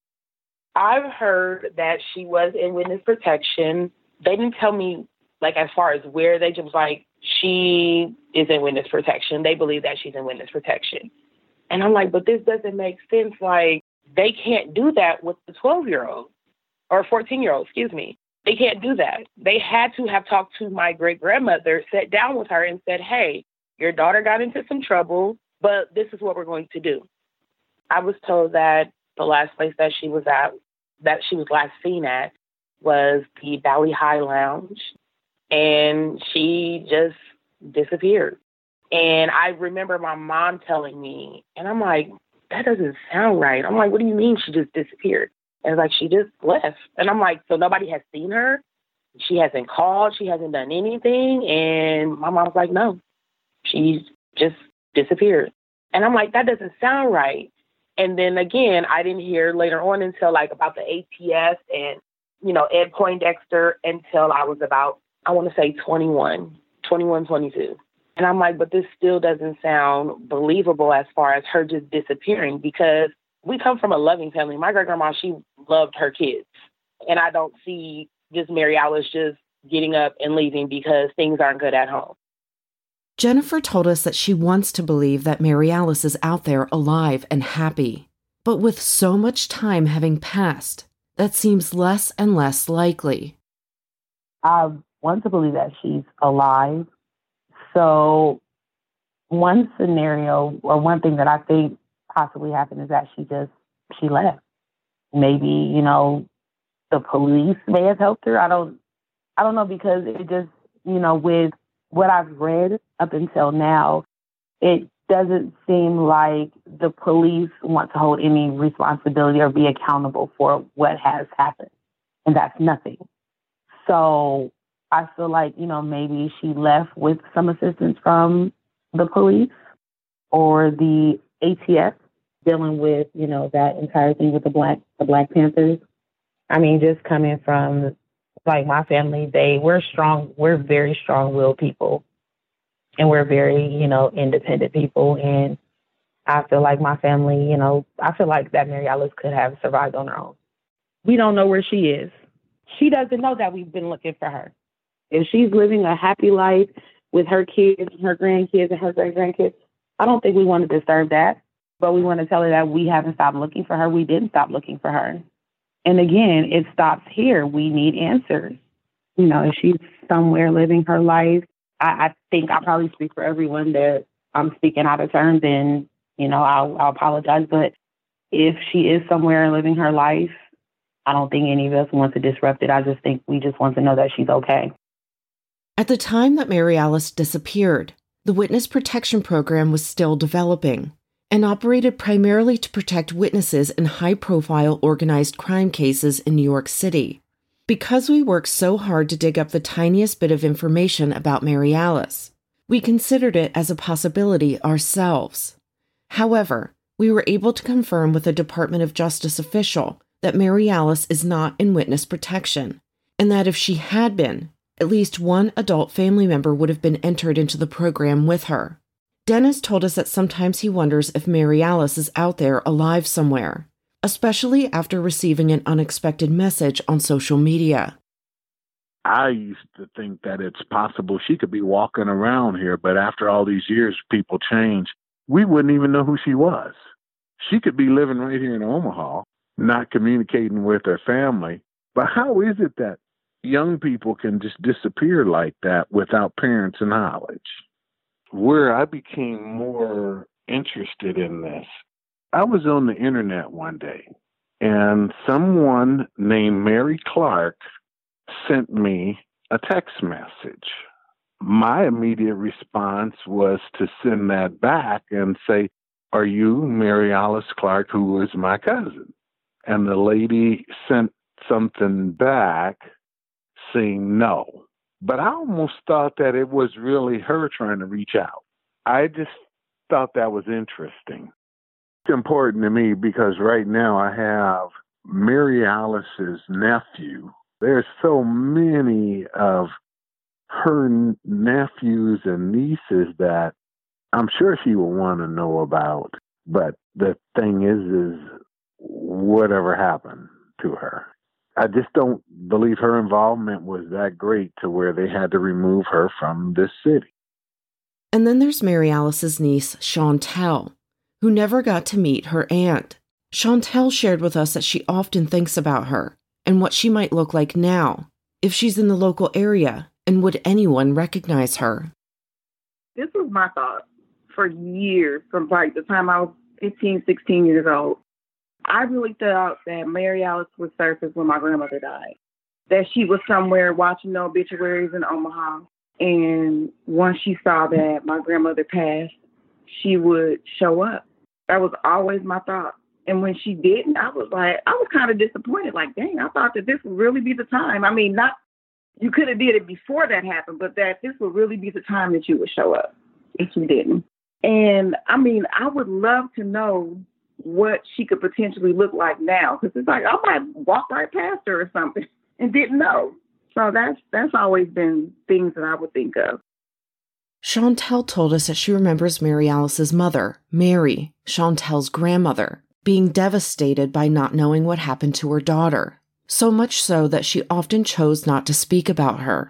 I've heard that she was in witness protection. They didn't tell me, like, as far as where. They just was like, she is in witness protection. They believe that she's in witness protection. And I'm like, but this doesn't make sense. Like, they can't do that with the twelve-year-old. Or fourteen-year-old, excuse me. They can't do that. They had to have talked to my great-grandmother, sat down with her and said, hey, your daughter got into some trouble, but this is what we're going to do. I was told that the last place that she was at, that she was last seen at, was the Valley High Lounge, and she just disappeared. And I remember my mom telling me, and I'm like, that doesn't sound right. I'm like, what do you mean she just disappeared? And like, she just left. And I'm like, so nobody has seen her? She hasn't called. She hasn't done anything. And my mom's like, no, she's just disappeared. And I'm like, that doesn't sound right. And then again, I didn't hear later on until like about the A T S and, you know, Ed Poindexter until I was about, I want to say twenty-one, twenty-one, twenty-two. And I'm like, but this still doesn't sound believable as far as her just disappearing, because we come from a loving family. My great-grandma, she loved her kids. And I don't see just Mary Alice just getting up and leaving because things aren't good at home. Jennifer told us that she wants to believe that Mary Alice is out there alive and happy. But with so much time having passed, that seems less and less likely. I want to believe that she's alive. So one scenario, or one thing that I think possibly happened, is that she just, she left. Maybe, you know, the police may have helped her. I don't, I don't know, because it just, you know, with what I've read up until now, it doesn't seem like the police want to hold any responsibility or be accountable for what has happened. And that's nothing. So I feel like, you know, maybe she left with some assistance from the police or the A T F, dealing with, you know, that entire thing with the Black the Black Panthers. I mean, just coming from, like, my family, they, we're strong, we're very strong-willed people. And we're very, you know, independent people. And I feel like my family, you know, I feel like that Mary Alice could have survived on her own. We don't know where she is. She doesn't know that we've been looking for her. If she's living a happy life with her kids and her grandkids and her great-grandkids, I don't think we want to disturb that. But we want to tell her that we haven't stopped looking for her. We didn't stop looking for her. And again, it stops here. We need answers. You know, if she's somewhere living her life, I, I think I probably speak for everyone that I'm speaking out of turn, then, you know, I'll, I'll apologize. But if she is somewhere living her life, I don't think any of us want to disrupt it. I just think we just want to know that she's okay. At the time that Mary Alice disappeared, the Witness Protection Program was still developing, and operated primarily to protect witnesses in high-profile organized crime cases in New York City. Because we worked so hard to dig up the tiniest bit of information about Mary Alice, we considered it as a possibility ourselves. However, we were able to confirm with a Department of Justice official that Mary Alice is not in witness protection, and that if she had been, at least one adult family member would have been entered into the program with her. Dennis told us that sometimes he wonders if Mary Alice is out there alive somewhere, especially after receiving an unexpected message on social media. I used to think that it's possible she could be walking around here, but after all these years, people change. We wouldn't even know who she was. She could be living right here in Omaha, not communicating with her family. But how is it that young people can just disappear like that without parents' knowledge? Where I became more interested in this, I was on the internet one day, and someone named Mary Clark sent me a text message. My immediate response was to send that back and say, "Are you Mary Alice Clark, who is my cousin?" And the lady sent something back saying no. But I almost thought that it was really her trying to reach out. I just thought that was interesting. It's important to me because right now I have Mary Alice's nephew. There's so many of her nephews and nieces that I'm sure she will want to know about. But the thing is, is whatever happened to her. I just don't believe her involvement was that great to where they had to remove her from this city. And then there's Mary Alice's niece, Chantel, who never got to meet her aunt. Chantel shared with us that she often thinks about her and what she might look like now, if she's in the local area, and would anyone recognize her? This was my thought for years, from like the time I was fifteen, sixteen years old. I really thought that Mary Alice would surface when my grandmother died, that she was somewhere watching the obituaries in Omaha. And once she saw that my grandmother passed, she would show up. That was always my thought. And when she didn't, I was like, I was kind of disappointed. Like, dang, I thought that this would really be the time. I mean, not, you could have did it before that happened, but that this would really be the time that you would show up if you didn't. And I mean, I would love to know what she could potentially look like now. Because it's like, I might walk right past her or something and didn't know. So that's that's always been things that I would think of. Chantel told us that she remembers Mary Alice's mother, Mary, Chantel's grandmother, being devastated by not knowing what happened to her daughter, so much so that she often chose not to speak about her.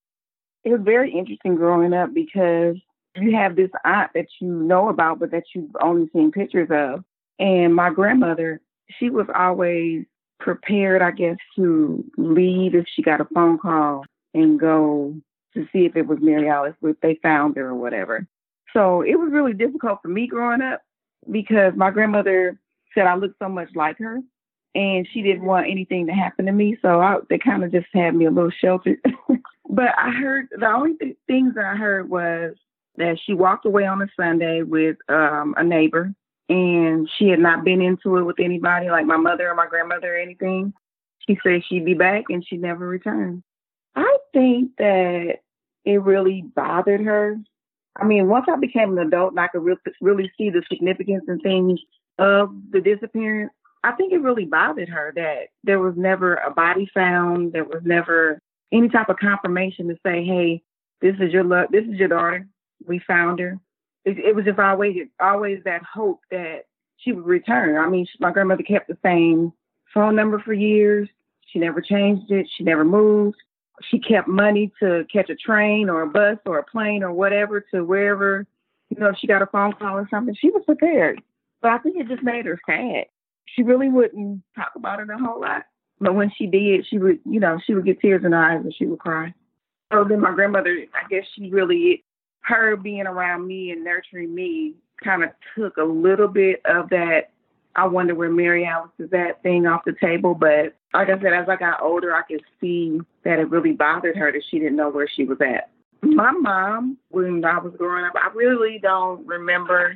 It was very interesting growing up because you have this aunt that you know about, but that you've only seen pictures of. And my grandmother, she was always prepared, I guess, to leave if she got a phone call and go to see if it was Mary Alice, if they found her or whatever. So it was really difficult for me growing up because my grandmother said I looked so much like her and she didn't want anything to happen to me. So I, they kind of just had me a little sheltered. But I heard, the only th- things that I heard was that she walked away on a Sunday with um, a neighbor. And she had not been into it with anybody, like my mother or my grandmother or anything. She said she'd be back and she never returned. I think that it really bothered her. I mean, once I became an adult and I could re- really see the significance and things of the disappearance, I think it really bothered her that there was never a body found. There was never any type of confirmation to say, hey, this is your lo- this is your daughter. We found her. It, it was just always, always that hope that she would return. I mean, she, my grandmother kept the same phone number for years. She never changed it. She never moved. She kept money to catch a train or a bus or a plane or whatever to wherever, you know, if she got a phone call or something, she was prepared. But I think it just made her sad. She really wouldn't talk about it a whole lot. But when she did, she would, you know, she would get tears in her eyes and she would cry. So then my grandmother, I guess she really, her being around me and nurturing me kind of took a little bit of that, I wonder where Mary Alice is at thing off the table. But like I said, as I got older, I could see that it really bothered her that she didn't know where she was at. My mom, when I was growing up, I really don't remember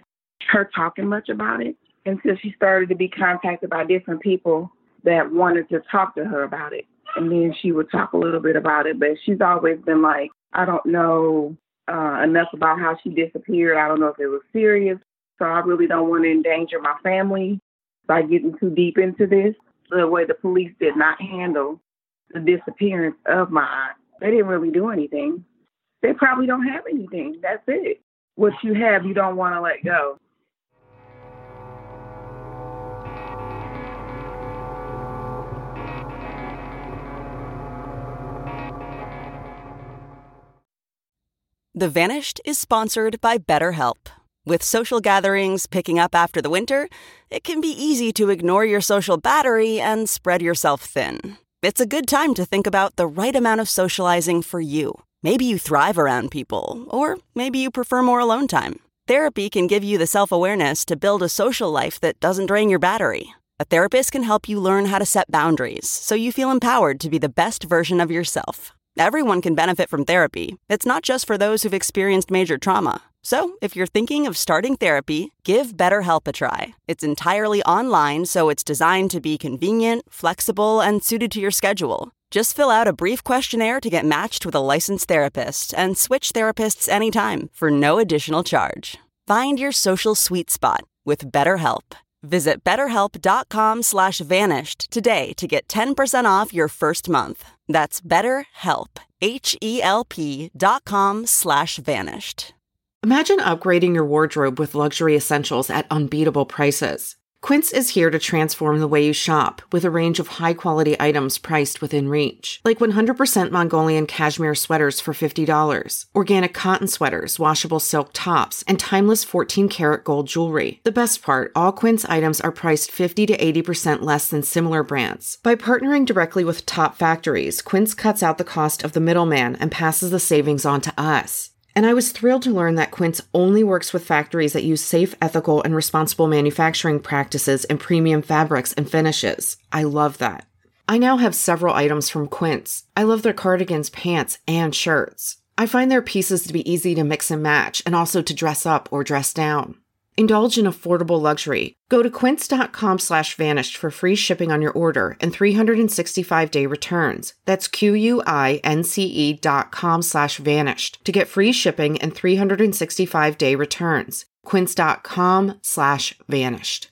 her talking much about it until she started to be contacted by different people that wanted to talk to her about it. And then she would talk a little bit about it, but she's always been like, I don't know uh, enough about how she disappeared. I don't know if it was serious. So I really don't want to endanger my family by getting too deep into this. The way the police did not handle the disappearance of my aunt. They didn't really do anything. They probably don't have anything. That's it. What you have, you don't want to let go. The Vanished is sponsored by BetterHelp. With social gatherings picking up after the winter, it can be easy to ignore your social battery and spread yourself thin. It's a good time to think about the right amount of socializing for you. Maybe you thrive around people, or maybe you prefer more alone time. Therapy can give you the self-awareness to build a social life that doesn't drain your battery. A therapist can help you learn how to set boundaries so you feel empowered to be the best version of yourself. Everyone can benefit from therapy. It's not just for those who've experienced major trauma. So, if you're thinking of starting therapy, give BetterHelp a try. It's entirely online, so it's designed to be convenient, flexible, and suited to your schedule. Just fill out a brief questionnaire to get matched with a licensed therapist and switch therapists anytime for no additional charge. Find your social sweet spot with BetterHelp. Visit betterhelp.com slash vanished today to get ten percent off your first month. That's BetterHelp, H-E-L-P dot com slash vanished. Imagine upgrading your wardrobe with luxury essentials at unbeatable prices. Quince is here to transform the way you shop with a range of high-quality items priced within reach. Like one hundred percent Mongolian cashmere sweaters for fifty dollars, organic cotton sweaters, washable silk tops, and timeless fourteen karat gold jewelry. The best part, all Quince items are priced fifty to eighty percent less than similar brands. By partnering directly with top factories, Quince cuts out the cost of the middleman and passes the savings on to us. And I was thrilled to learn that Quince only works with factories that use safe, ethical, and responsible manufacturing practices and premium fabrics and finishes. I love that. I now have several items from Quince. I love their cardigans, pants, and shirts. I find their pieces to be easy to mix and match and also to dress up or dress down. Indulge in affordable luxury. Go to quince.com slash vanished for free shipping on your order and three hundred sixty-five day returns. That's Q-U-I-N-C-E dot com slash vanished to get free shipping and three hundred sixty-five day returns. Quince.com slash vanished.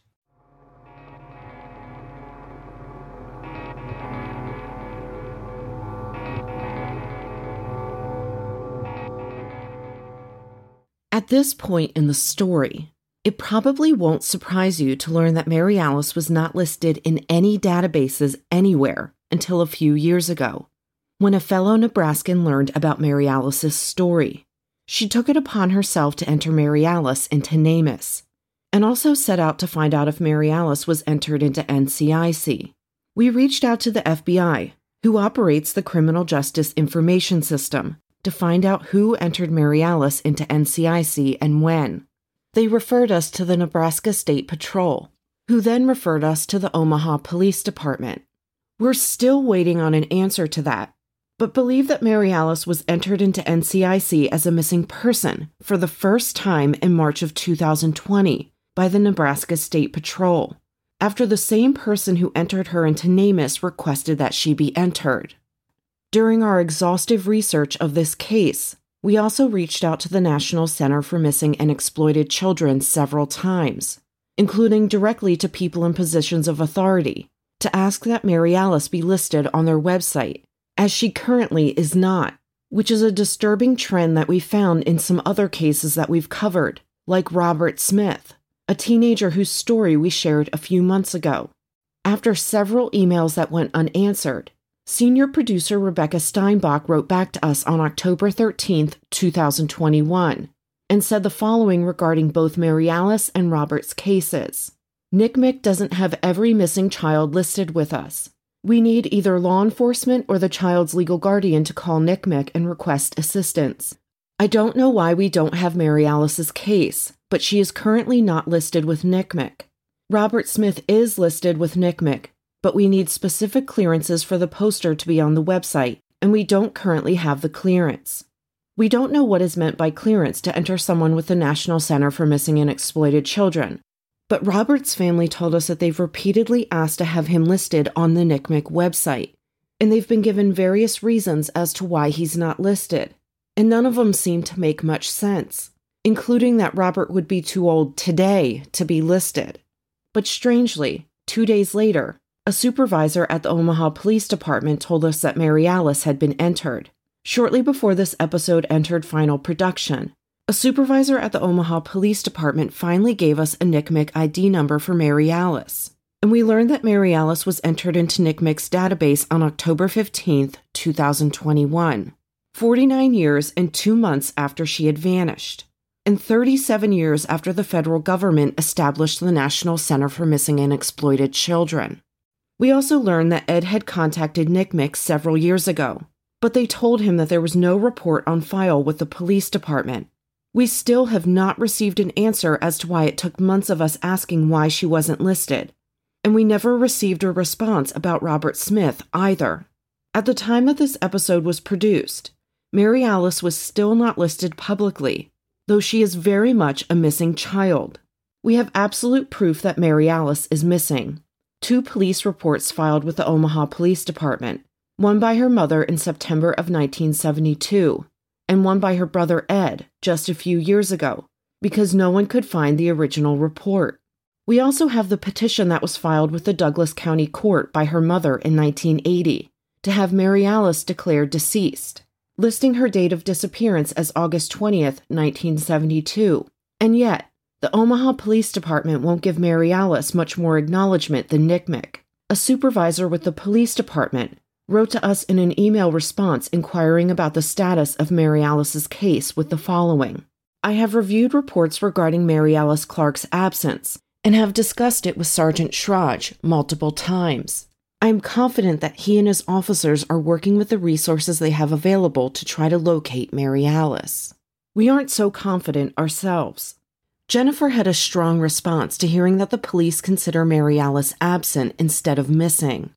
At this point in the story, it probably won't surprise you to learn that Mary Alice was not listed in any databases anywhere until a few years ago, when a fellow Nebraskan learned about Mary Alice's story. She took it upon herself to enter Mary Alice into NamUs, and also set out to find out if Mary Alice was entered into N C I C. We reached out to the F B I, who operates the Criminal Justice Information System, to find out who entered Mary Alice into N C I C and when. They referred us to the Nebraska State Patrol, who then referred us to the Omaha Police Department. We're still waiting on an answer to that, but believe that Mary Alice was entered into N C I C as a missing person for the first time in March of two thousand twenty by the Nebraska State Patrol, after the same person who entered her into NamUs requested that she be entered. During our exhaustive research of this case, we also reached out to the National Center for Missing and Exploited Children several times, including directly to people in positions of authority, to ask that Mary Alice be listed on their website, as she currently is not, which is a disturbing trend that we found in some other cases that we've covered, like Robert Smith, a teenager whose story we shared a few months ago. After several emails that went unanswered, senior producer Rebecca Steinbach wrote back to us on October thirteenth, twenty twenty-one, and said the following regarding both Mary Alice and Robert's cases. N C M E C doesn't have every missing child listed with us. We need either law enforcement or the child's legal guardian to call N C M E C and request assistance. I don't know why we don't have Mary Alice's case, but she is currently not listed with N C M E C. Robert Smith is listed with N C M E C, but we need specific clearances for the poster to be on the website, and we don't currently have the clearance. We don't know what is meant by clearance to enter someone with the National Center for Missing and Exploited Children, but Robert's family told us that they've repeatedly asked to have him listed on the N C M E C website, and they've been given various reasons as to why he's not listed, and none of them seem to make much sense, including that Robert would be too old today to be listed. But strangely, two days later, a supervisor at the Omaha Police Department told us that Mary Alice had been entered. Shortly before this episode entered final production, a supervisor at the Omaha Police Department finally gave us a N C M E C I D number for Mary Alice, and we learned that Mary Alice was entered into N C M E C's database on October fifteenth, two thousand twenty-one, forty-nine years and two months after she had vanished, and thirty-seven years after the federal government established the National Center for Missing and Exploited Children. We also learned that Ed had contacted N C M E C several years ago, but they told him that there was no report on file with the police department. We still have not received an answer as to why it took months of us asking why she wasn't listed, and we never received a response about Robert Smith either. At the time that this episode was produced, Mary Alice was still not listed publicly, though she is very much a missing child. We have absolute proof that Mary Alice is missing. Two police reports filed with the Omaha Police Department, one by her mother in September of nineteen seventy-two, and one by her brother Ed just a few years ago, because no one could find the original report. We also have the petition that was filed with the Douglas County Court by her mother in nineteen eighty to have Mary Alice declared deceased, listing her date of disappearance as August twentieth, nineteen seventy-two, and yet, the Omaha Police Department won't give Mary Alice much more acknowledgement than N C M E C. A supervisor with the police department wrote to us in an email response inquiring about the status of Mary Alice's case with the following: I have reviewed reports regarding Mary Alice Clark's absence and have discussed it with Sergeant Schrage multiple times. I am confident that he and his officers are working with the resources they have available to try to locate Mary Alice. We aren't so confident ourselves. Jennifer had a strong response to hearing that the police consider Mary Alice absent instead of missing.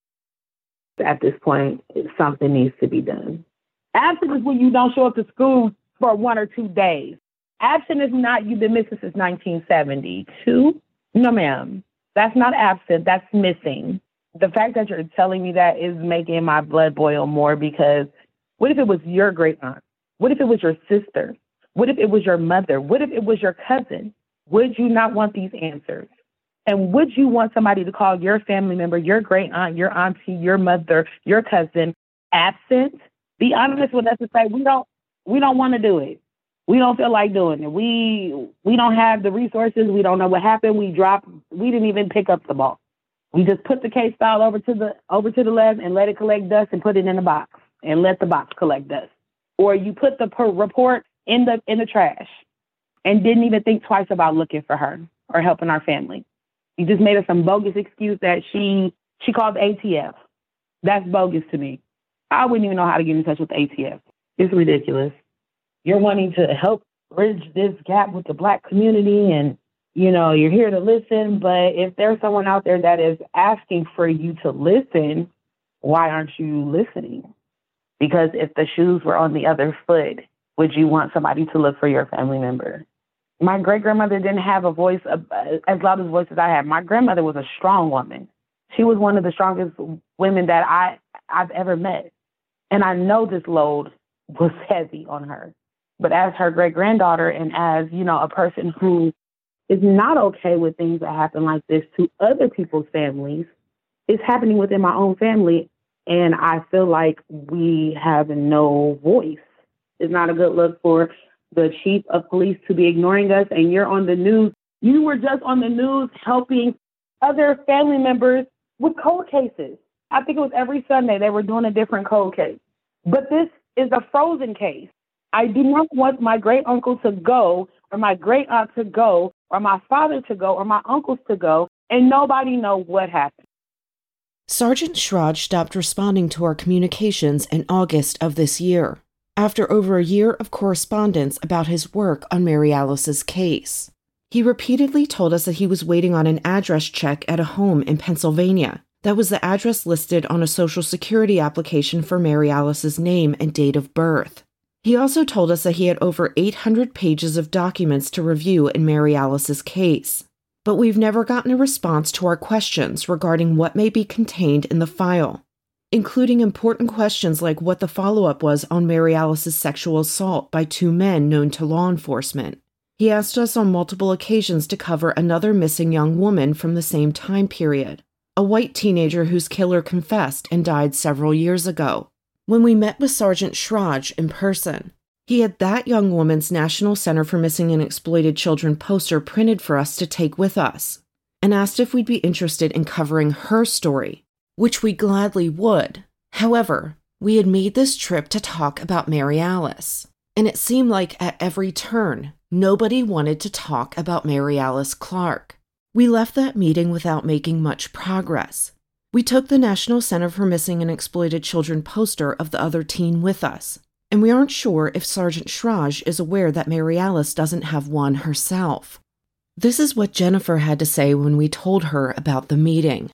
At this point, something needs to be done. Absent is when you don't show up to school for one or two days. Absent is not you've been missing since nineteen seventy-two. No, ma'am. That's not absent. That's missing. The fact that you're telling me that is making my blood boil more, because what if it was your great aunt? What if it was your sister? What if it was your mother? What if it was your cousin? Would you not want these answers? And would you want somebody to call your family member, your great aunt, your auntie, your mother, your cousin absent? Be honest with us and say, we don't we don't want to do it. We don't feel like doing it. We we don't have the resources. We don't know what happened. We dropped, we didn't even pick up the ball. We just put the case file over to the over to the left and let it collect dust and put it in a box and let the box collect dust. Or you put the per- report in the in the trash and didn't even think twice about looking for her or helping our family. You just made us some bogus excuse that she she called the A T F. That's bogus to me. I wouldn't even know how to get in touch with the A T F. It's ridiculous. You're wanting to help bridge this gap with the Black community, and, you know, you're here to listen. But if there's someone out there that is asking for you to listen, why aren't you listening? Because if the shoes were on the other foot, would you want somebody to look for your family member? My great-grandmother didn't have a voice as loud a voice as I had. My grandmother was a strong woman. She was one of the strongest women that I, I've ever met. And I know this load was heavy on her. But as her great-granddaughter and as, you know, a person who is not okay with things that happen like this to other people's families, it's happening within my own family. And I feel like we have no voice. It's not a good look for the chief of police to be ignoring us. And you're on the news. You were just on the news helping other family members with cold cases. I think it was every Sunday they were doing a different cold case. But this is a frozen case. I do not want my great uncle to go, or my great aunt to go, or my father to go, or my uncles to go, and nobody know what happened. Sergeant Schrage stopped responding to our communications in August of this year, after over a year of correspondence about his work on Mary Alice's case. He repeatedly told us that he was waiting on an address check at a home in Pennsylvania. That was the address listed on a Social Security application for Mary Alice's name and date of birth. He also told us that he had over eight hundred pages of documents to review in Mary Alice's case, but we've never gotten a response to our questions regarding what may be contained in the file, including important questions like what the follow-up was on Mary Alice's sexual assault by two men known to law enforcement. He asked us on multiple occasions to cover another missing young woman from the same time period, a white teenager whose killer confessed and died several years ago. When we met with Sergeant Schrage in person, he had that young woman's National Center for Missing and Exploited Children poster printed for us to take with us, and asked if we'd be interested in covering her story, which we gladly would. However, we had made this trip to talk about Mary Alice, and it seemed like at every turn, nobody wanted to talk about Mary Alice Clark. We left that meeting without making much progress. We took the National Center for Missing and Exploited Children poster of the other teen with us, and we aren't sure if Sergeant Schrage is aware that Mary Alice doesn't have one herself. This is what Jennifer had to say when we told her about the meeting.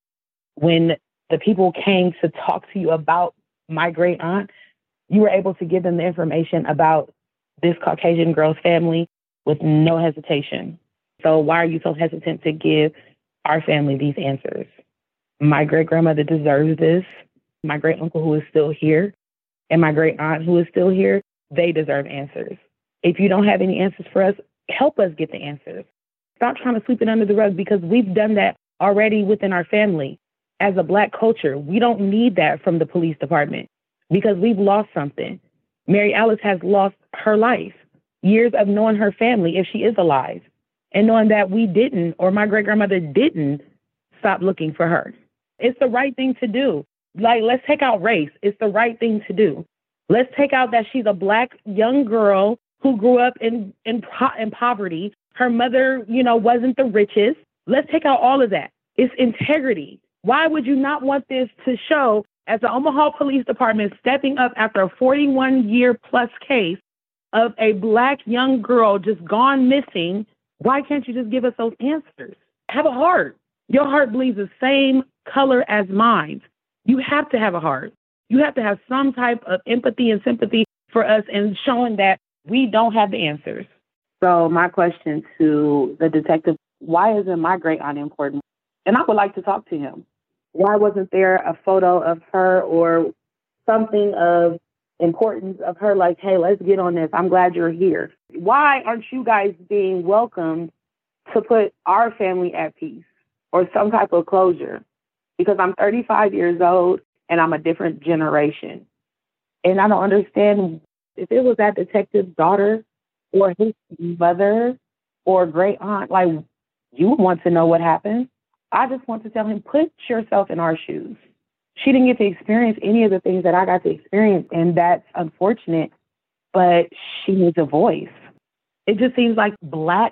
When the people came to talk to you about my great aunt, you were able to give them the information about this Caucasian girl's family with no hesitation. So why are you so hesitant to give our family these answers? My great-grandmother deserves this. My great-uncle who is still here and my great-aunt who is still here, they deserve answers. If you don't have any answers for us, help us get the answers. Stop trying to sweep it under the rug because we've done that already within our family. As a Black culture, we don't need that from the police department because we've lost something. Mary Alice has lost her life, years of knowing her family if she is alive, and knowing that we didn't, or my great-grandmother didn't, stop looking for her. It's the right thing to do. Like, let's take out race. It's the right thing to do. Let's take out that she's a Black young girl who grew up in, in, in poverty. Her mother, you know, wasn't the richest. Let's take out all of that. It's integrity. Why would you not want this to show as the Omaha Police Department stepping up after a forty-one year plus case of a Black young girl just gone missing? Why can't you just give us those answers? Have a heart. Your heart bleeds the same color as mine. You have to have a heart. You have to have some type of empathy and sympathy for us and showing that we don't have the answers. So my question to the detective, why isn't my great aunt important? And I would like to talk to him. Why wasn't there a photo of her or something of importance of her like, hey, let's get on this. I'm glad you're here. Why aren't you guys being welcomed to put our family at peace or some type of closure? Because I'm thirty-five years old and I'm a different generation. And I don't understand if it was that detective's daughter or his mother or great aunt, like, you want to know what happened. I just want to tell him, put yourself in our shoes. She didn't get to experience any of the things that I got to experience, and that's unfortunate, but she needs a voice. It just seems like Black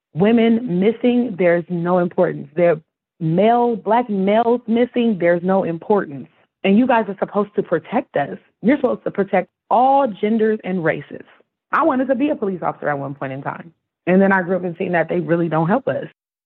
women missing, there's no importance. They're male, Black males missing, there's no importance. And you guys are supposed to protect us. You're supposed to protect all genders and races. I wanted to be a police officer at one point in time. And then I grew up and seen that they really don't help us.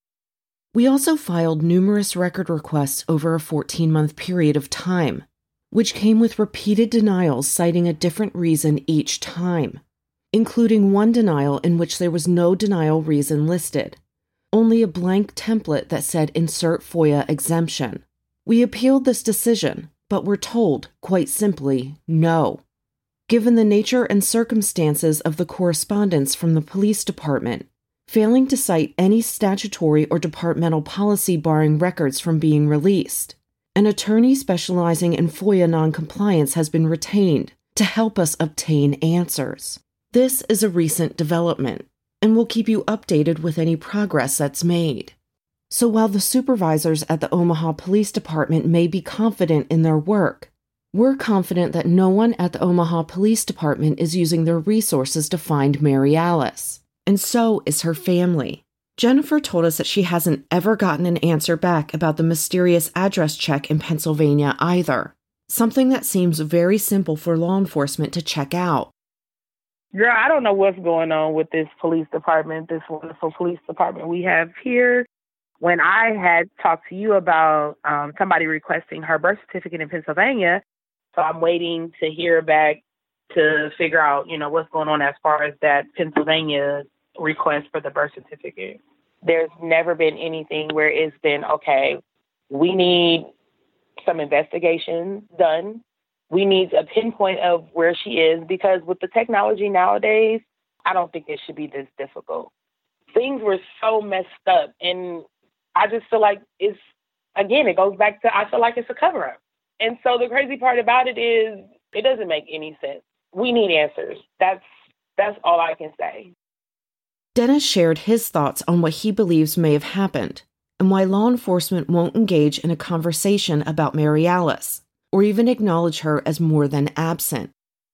We also filed numerous record requests over a fourteen-month period of time, which came with repeated denials citing a different reason each time, including one denial in which there was no denial reason listed, only a blank template that said insert FOIA exemption. We appealed this decision, but were told, quite simply, no. Given the nature and circumstances of the correspondence from the police department, failing to cite any statutory or departmental policy barring records from being released, an attorney specializing in FOIA noncompliance has been retained to help us obtain answers. This is a recent development, and we'll keep you updated with any progress that's made. So while the supervisors at the Omaha Police Department may be confident in their work, we're confident that no one at the Omaha Police Department is using their resources to find Mary Alice. And so is her family. Jennifer told us that she hasn't ever gotten an answer back about the mysterious address check in Pennsylvania either, something that seems very simple for law enforcement to check out. Girl, I don't know what's going on with this police department, this wonderful police department we have here. When I had talked to you about um, somebody requesting her birth certificate in Pennsylvania, so I'm waiting to hear back to figure out, you know, what's going on as far as that Pennsylvania request for the birth certificate. There's never been anything where it's been, okay, we need some investigation done. We need a pinpoint of where she is, because with the technology nowadays, I don't think it should be this difficult. Things were so messed up, and I just feel like it's, again, it goes back to, I feel like it's a cover-up. And so the crazy part about it is it doesn't make any sense. We need answers. That's that's all I can say. Dennis shared his thoughts on what he believes may have happened and why law enforcement won't engage in a conversation about Mary Alice or even acknowledge her as more than absent.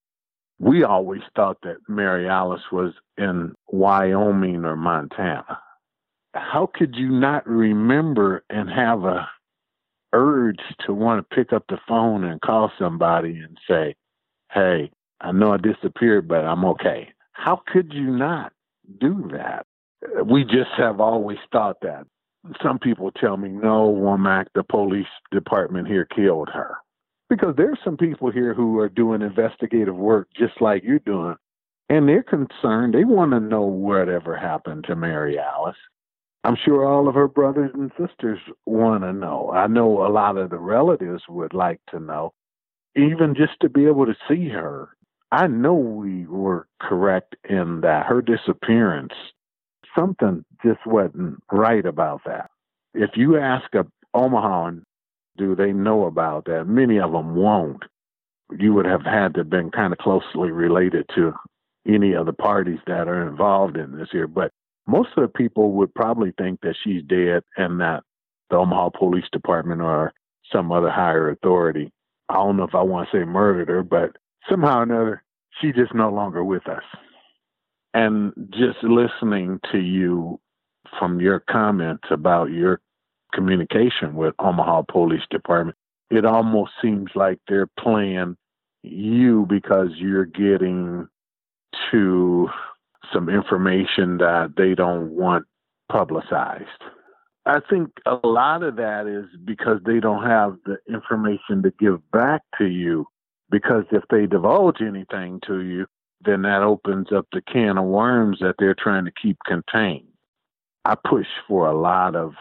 We always thought that Mary Alice was in Wyoming or Montana. How could you not remember and have a urge to want to pick up the phone and call somebody and say, hey, I know I disappeared, but I'm okay? How could you not do that? We just have always thought that. Some people tell me, no, Womack, the police department here killed her. Because there's some people here who are doing investigative work just like you're doing, and they're concerned. They want to know whatever happened to Mary Alice. I'm sure all of her brothers and sisters want to know. I know a lot of the relatives would like to know, even just to be able to see her. I know we were correct in that her disappearance, something just wasn't right about that. If you ask a Omahan, do they know about that? Many of them won't. You would have had to have been kind of closely related to any of the parties that are involved in this here. But most of the people would probably think that she's dead and that the Omaha Police Department or some other higher authority, I don't know if I want to say murdered her, but somehow or another, she's just no longer with us. And just listening to you from your comments about your communication with Omaha Police Department, it almost seems like they're playing you because you're getting to some information that they don't want publicized. I think a lot of that is because they don't have the information to give back to you, because if they divulge anything to you, then that opens up the can of worms that they're trying to keep contained. I push for a lot of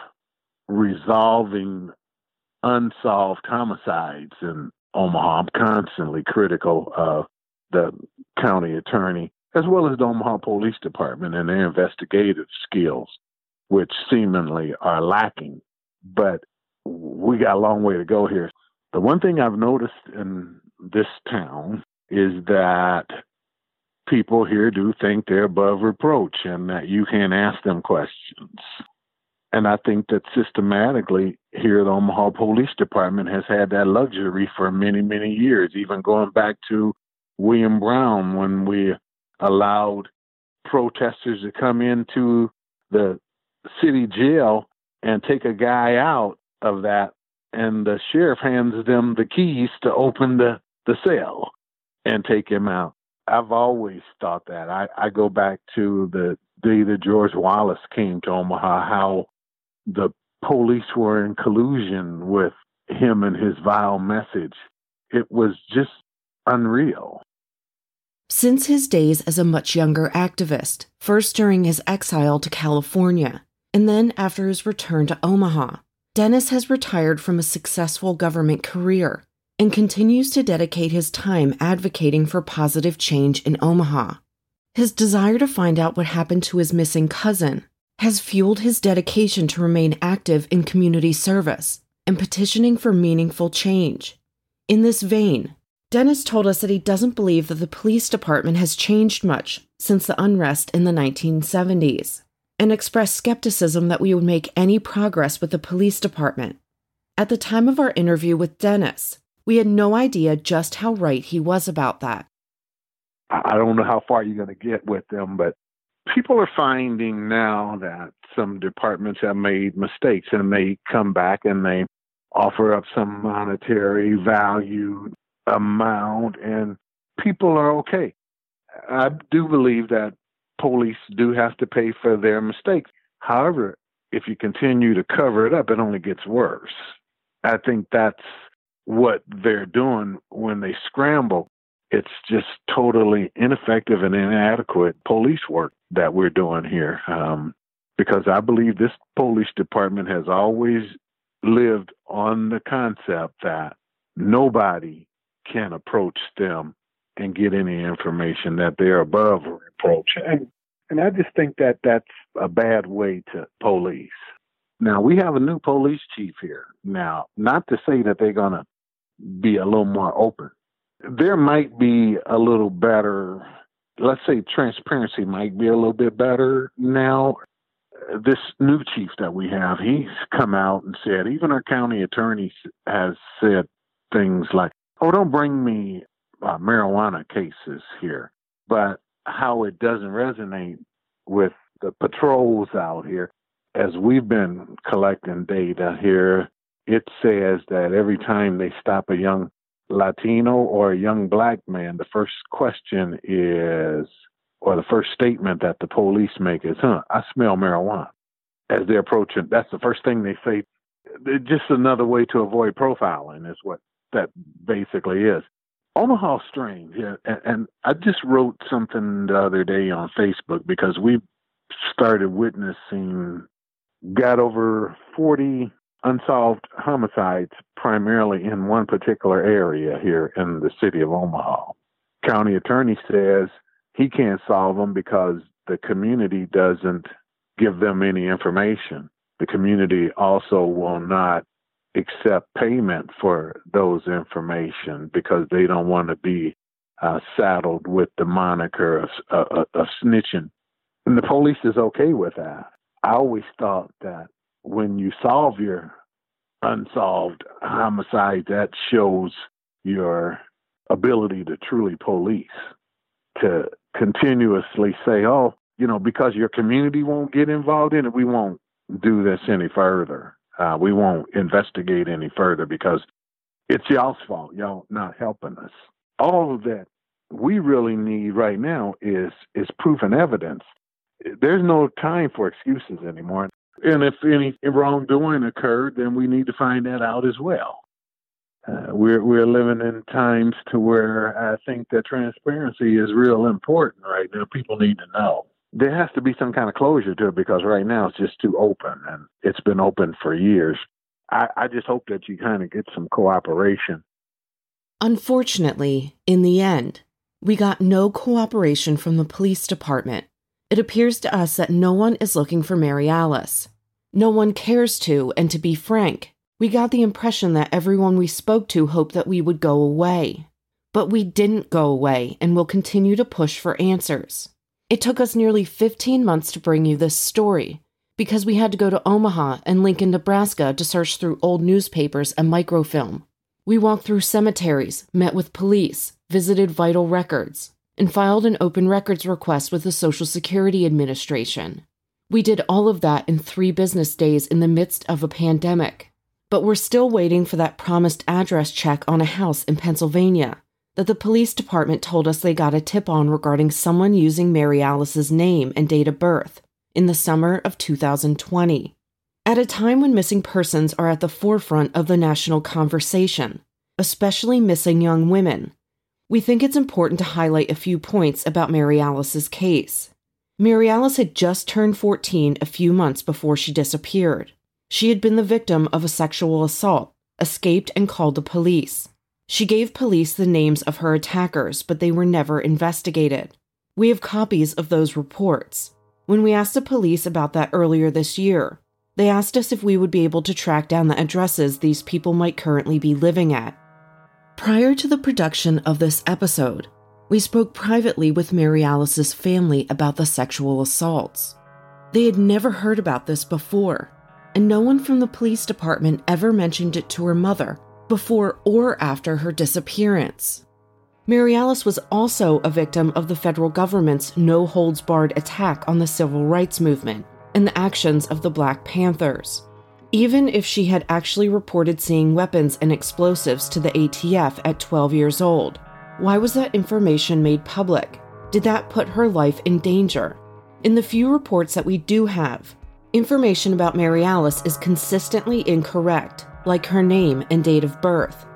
resolving unsolved homicides in Omaha. I'm constantly critical of the county attorney as well as the Omaha Police Department and their investigative skills, which seemingly are lacking. But we got a long way to go here. The one thing I've noticed in this town is that people here do think they're above reproach and that you can ask them questions. And I think that systematically here the Omaha Police Department has had that luxury for many, many years, even going back to William Brown when we allowed protesters to come into the city jail and take a guy out of that, and the sheriff hands them the keys to open the, the cell and take him out. I've always thought that. I, I go back to the day that George Wallace came to Omaha, how the police were in collusion with him and his vile message. It was just unreal. Since his days as a much younger activist, first during his exile to California, and then after his return to Omaha, Dennis has retired from a successful government career and continues to dedicate his time advocating for positive change in Omaha. His desire to find out what happened to his missing cousin has fueled his dedication to remain active in community service and petitioning for meaningful change. In this vein, Dennis told us that he doesn't believe that the police department has changed much since the unrest in the nineteen seventies, and expressed skepticism that we would make any progress with the police department. At the time of our interview with Dennis, we had no idea just how right he was about that. I don't know how far you're going to get with them, but people are finding now that some departments have made mistakes, and they come back and they offer up some monetary value amount, and people are okay. I do believe that police do have to pay for their mistakes. However, if you continue to cover it up, it only gets worse. I think that's what they're doing when they scramble. It's just totally ineffective and inadequate police work that we're doing here. Um, because I believe this police department has always lived on the concept that nobody can approach them and get any information, that they're above reproach. And, and I just think that that's a bad way to police. Now, we have a new police chief here. Now, not to say that they're going to be a little more open. There might be a little better, let's say transparency might be a little bit better now. This new chief that we have, he's come out and said, even our county attorney has said things like, oh, don't bring me uh, marijuana cases here. But how it doesn't resonate with the patrols out here, as we've been collecting data here, it says that every time they stop a young Latino or a young black man, the first question is, or the first statement that the police make is, huh, I smell marijuana. As they're approaching, that's the first thing they say. It's just another way to avoid profiling is what that basically is. Omaha's strange, yeah, and, and I just wrote something the other day on Facebook because we started witnessing, got over forty unsolved homicides primarily in one particular area here in the city of Omaha. County attorney says he can't solve them because the community doesn't give them any information. The community also will not accept payment for those information because they don't want to be uh, saddled with the moniker of, uh, of snitching. And the police is okay with that. I always thought that when you solve your unsolved homicide, that shows your ability to truly police, to continuously say, oh, you know, because your community won't get involved in it, we won't do this any further. Uh, we won't investigate any further because it's y'all's fault. Y'all not helping us. All of that we really need right now is is proof and evidence. There's no time for excuses anymore. And if any wrongdoing occurred, then we need to find that out as well. Uh, we're we're living in times to where I think that transparency is real important right now. People need to know. There has to be some kind of closure to it because right now it's just too open, and it's been open for years. I, I just hope that you kind of get some cooperation. Unfortunately, in the end, we got no cooperation from the police department. It appears to us that no one is looking for Mary Alice. No one cares to, and to be frank, we got the impression that everyone we spoke to hoped that we would go away. But we didn't go away and will continue to push for answers. It took us nearly fifteen months to bring you this story because we had to go to Omaha and Lincoln, Nebraska to search through old newspapers and microfilm. We walked through cemeteries, met with police, visited vital records, and filed an open records request with the Social Security Administration. We did all of that in three business days in the midst of a pandemic, but we're still waiting for that promised address check on a house in Pennsylvania that the police department told us they got a tip on regarding someone using Mary Alice's name and date of birth in the summer of two thousand twenty. At a time when missing persons are at the forefront of the national conversation, especially missing young women, we think it's important to highlight a few points about Mary Alice's case. Mary Alice had just turned fourteen a few months before she disappeared. She had been the victim of a sexual assault, escaped and called the police. She gave police the names of her attackers, but they were never investigated. We have copies of those reports. When we asked the police about that earlier this year, they asked us if we would be able to track down the addresses these people might currently be living at. Prior to the production of this episode, we spoke privately with Mary Alice's family about the sexual assaults. They had never heard about this before, and no one from the police department ever mentioned it to her mother before or after her disappearance. Mary Alice was also a victim of the federal government's no-holds-barred attack on the civil rights movement and the actions of the Black Panthers. Even if she had actually reported seeing weapons and explosives to the A T F at twelve years old, why was that information made public? Did that put her life in danger? In the few reports that we do have, information about Mary Alice is consistently incorrect, like her name and date of birth.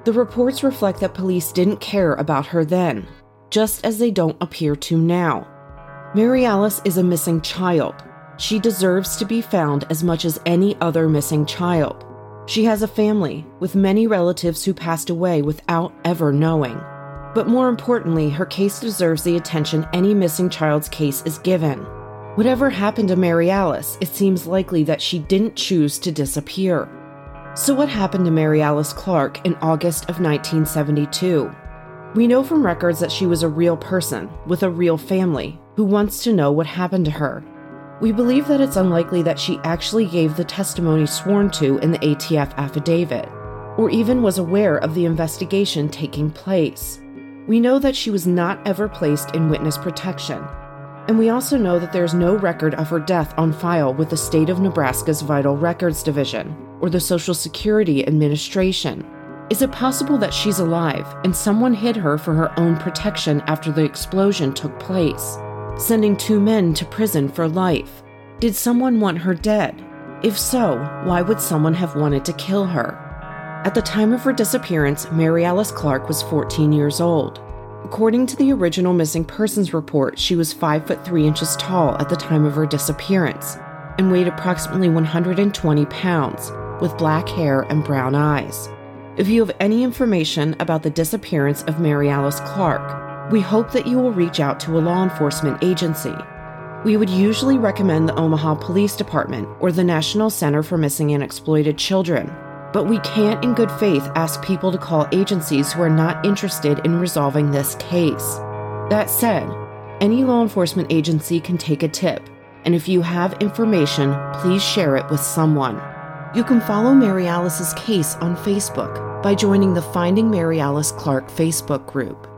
The reports reflect that police didn't care about her then, just as they don't appear to now. Mary Alice is a missing child. She deserves to be found as much as any other missing child. She has a family, with many relatives who passed away without ever knowing. But more importantly, her case deserves the attention any missing child's case is given. Whatever happened to Mary Alice, it seems likely that she didn't choose to disappear. So what happened to Mary Alice Clark in August of nineteen seventy-two? We know from records that she was a real person, with a real family, who wants to know what happened to her. We believe that it's unlikely that she actually gave the testimony sworn to in the A T F affidavit, or even was aware of the investigation taking place. We know that she was not ever placed in witness protection, and we also know that there's no record of her death on file with the state of Nebraska's Vital Records Division, or the Social Security Administration. Is it possible that she's alive and someone hid her for her own protection after the explosion took place, sending two men to prison for life? Did someone want her dead? If so, why would someone have wanted to kill her? At the time of her disappearance, Mary Alice Clark was fourteen years old. According to the original missing persons report, she was five foot three inches tall at the time of her disappearance and weighed approximately one hundred twenty pounds, with black hair and brown eyes. If you have any information about the disappearance of Mary Alice Clark, we hope that you will reach out to a law enforcement agency. We would usually recommend the Omaha Police Department or the National Center for Missing and Exploited Children, but we can't in good faith ask people to call agencies who are not interested in resolving this case. That said, any law enforcement agency can take a tip, and if you have information, please share it with someone. You can follow Mary Alice's case on Facebook by joining the Finding Mary Alice Clark Facebook group.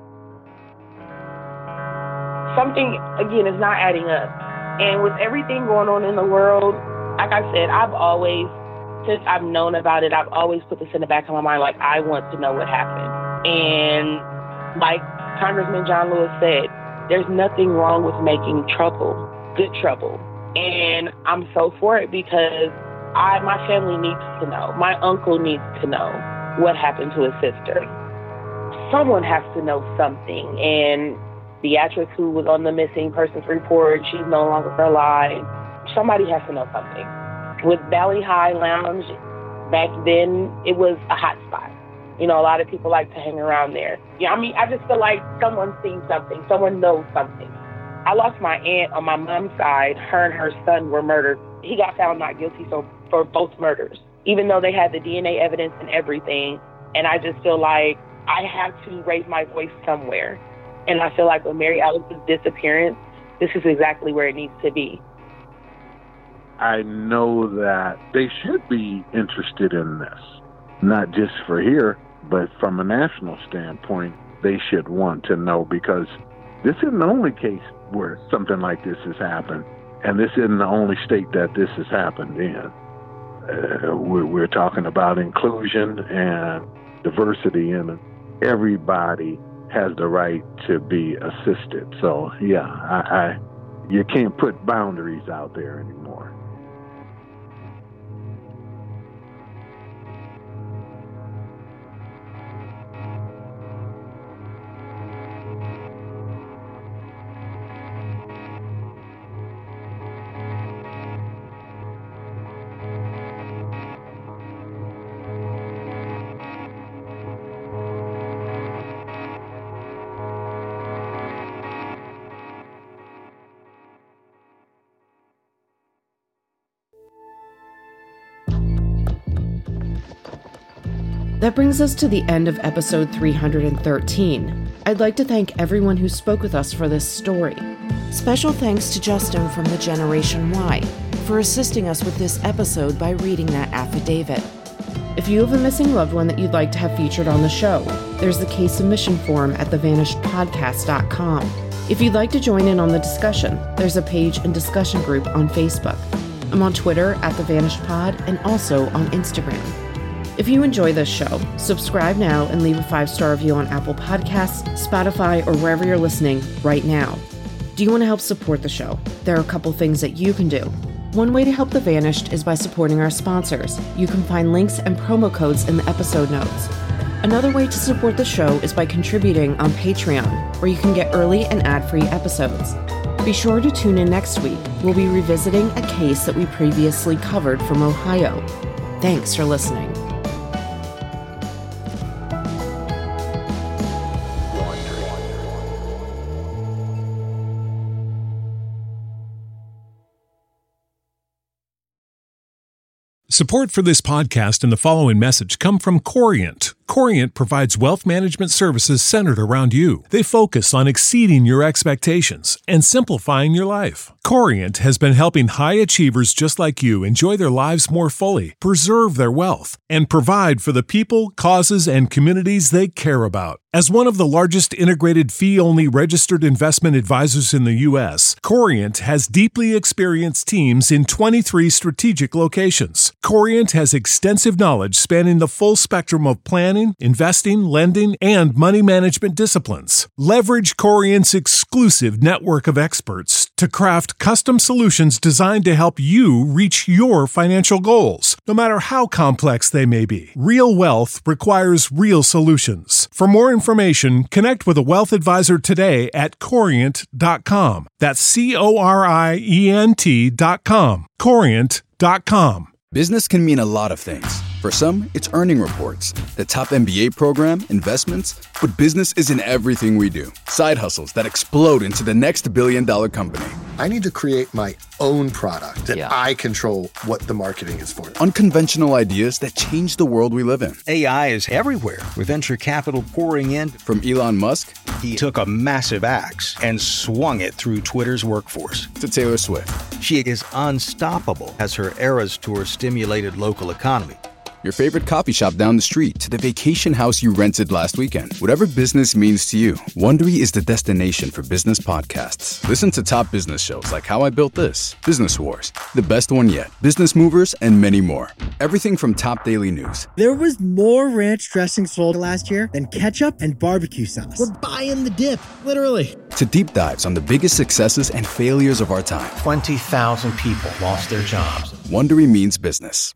Something, again, is not adding up. And with everything going on in the world, like I said, I've always, since I've known about it, I've always put this in the back of my mind, like, I want to know what happened. And like Congressman John Lewis said, there's nothing wrong with making trouble, good trouble. And I'm so for it because I, my family needs to know. My uncle needs to know what happened to his sister. Someone has to know something. And the actress who was on the missing persons report, she's no longer alive. Somebody has to know something. With Valley High Lounge, back then, it was a hot spot. You know, a lot of people like to hang around there. Yeah, I mean, I just feel like someone's seen something. Someone knows something. I lost my aunt on my mom's side. Her and her son were murdered. He got found not guilty so for both murders, even though they had the D N A evidence and everything. And I just feel like I have to raise my voice somewhere. And I feel like with Mary Alice's disappearance, this is exactly where it needs to be. I know that they should be interested in this, not just for here, but from a national standpoint, they should want to know, because this isn't the only case where something like this has happened, and this isn't the only state that this has happened in. Uh, we're, we're talking about inclusion and diversity, and everybody has the right to be assisted. So, yeah, I, I you can't put boundaries out there anymore. That brings us to the end of episode three hundred thirteen. I'd like to thank everyone who spoke with us for this story. Special thanks to Justin from the Generation Y for assisting us with this episode by reading that affidavit. If you have a missing loved one that you'd like to have featured on the show, there's the case submission form at the vanished podcast dot com. If you'd like to join in on the discussion, there's a page and discussion group on Facebook. I'm on Twitter at The Vanished Pod and also on Instagram. If you enjoy this show, subscribe now and leave a five-star review on Apple Podcasts, Spotify, or wherever you're listening right now. Do you want to help support the show? There are a couple things that you can do. One way to help The Vanished is by supporting our sponsors. You can find links and promo codes in the episode notes. Another way to support the show is by contributing on Patreon, where you can get early and ad-free episodes. Be sure to tune in next week. We'll be revisiting a case that we previously covered from Ohio. Thanks for listening. Support for this podcast and the following message come from Corient. Corient provides wealth management services centered around you. They focus on exceeding your expectations and simplifying your life. Corient has been helping high achievers just like you enjoy their lives more fully, preserve their wealth, and provide for the people, causes, and communities they care about. As one of the largest integrated fee-only registered investment advisors in the U S, Corient has deeply experienced teams in twenty-three strategic locations. Corient has extensive knowledge spanning the full spectrum of planning, investing, lending, and money management disciplines. Leverage Corient's exclusive network of experts to craft custom solutions designed to help you reach your financial goals, no matter how complex they may be. Real wealth requires real solutions. For more information, connect with a wealth advisor today at corient dot com. That's C O R I E N T dot com. corient dot com. Business can mean a lot of things. For some, it's earning reports, the top M B A program, investments, but business isn't everything we do. Side hustles that explode into the next billion dollar company. I need to create my own product that yeah. I control what the marketing is for. Unconventional ideas that change the world we live in. A I is everywhere, with venture capital pouring in. From Elon Musk, he took a massive axe and swung it through Twitter's workforce. To Taylor Swift. She is unstoppable as her Eras Tour stimulated local economy. Your favorite coffee shop down the street to the vacation house you rented last weekend. Whatever business means to you, Wondery is the destination for business podcasts. Listen to top business shows like How I Built This, Business Wars, The Best One Yet, Business Movers, and many more. Everything from top daily news. There was more ranch dressing sold last year than ketchup and barbecue sauce. We're buying the dip, literally. To deep dives on the biggest successes and failures of our time. twenty thousand people lost their jobs. Wondery means business.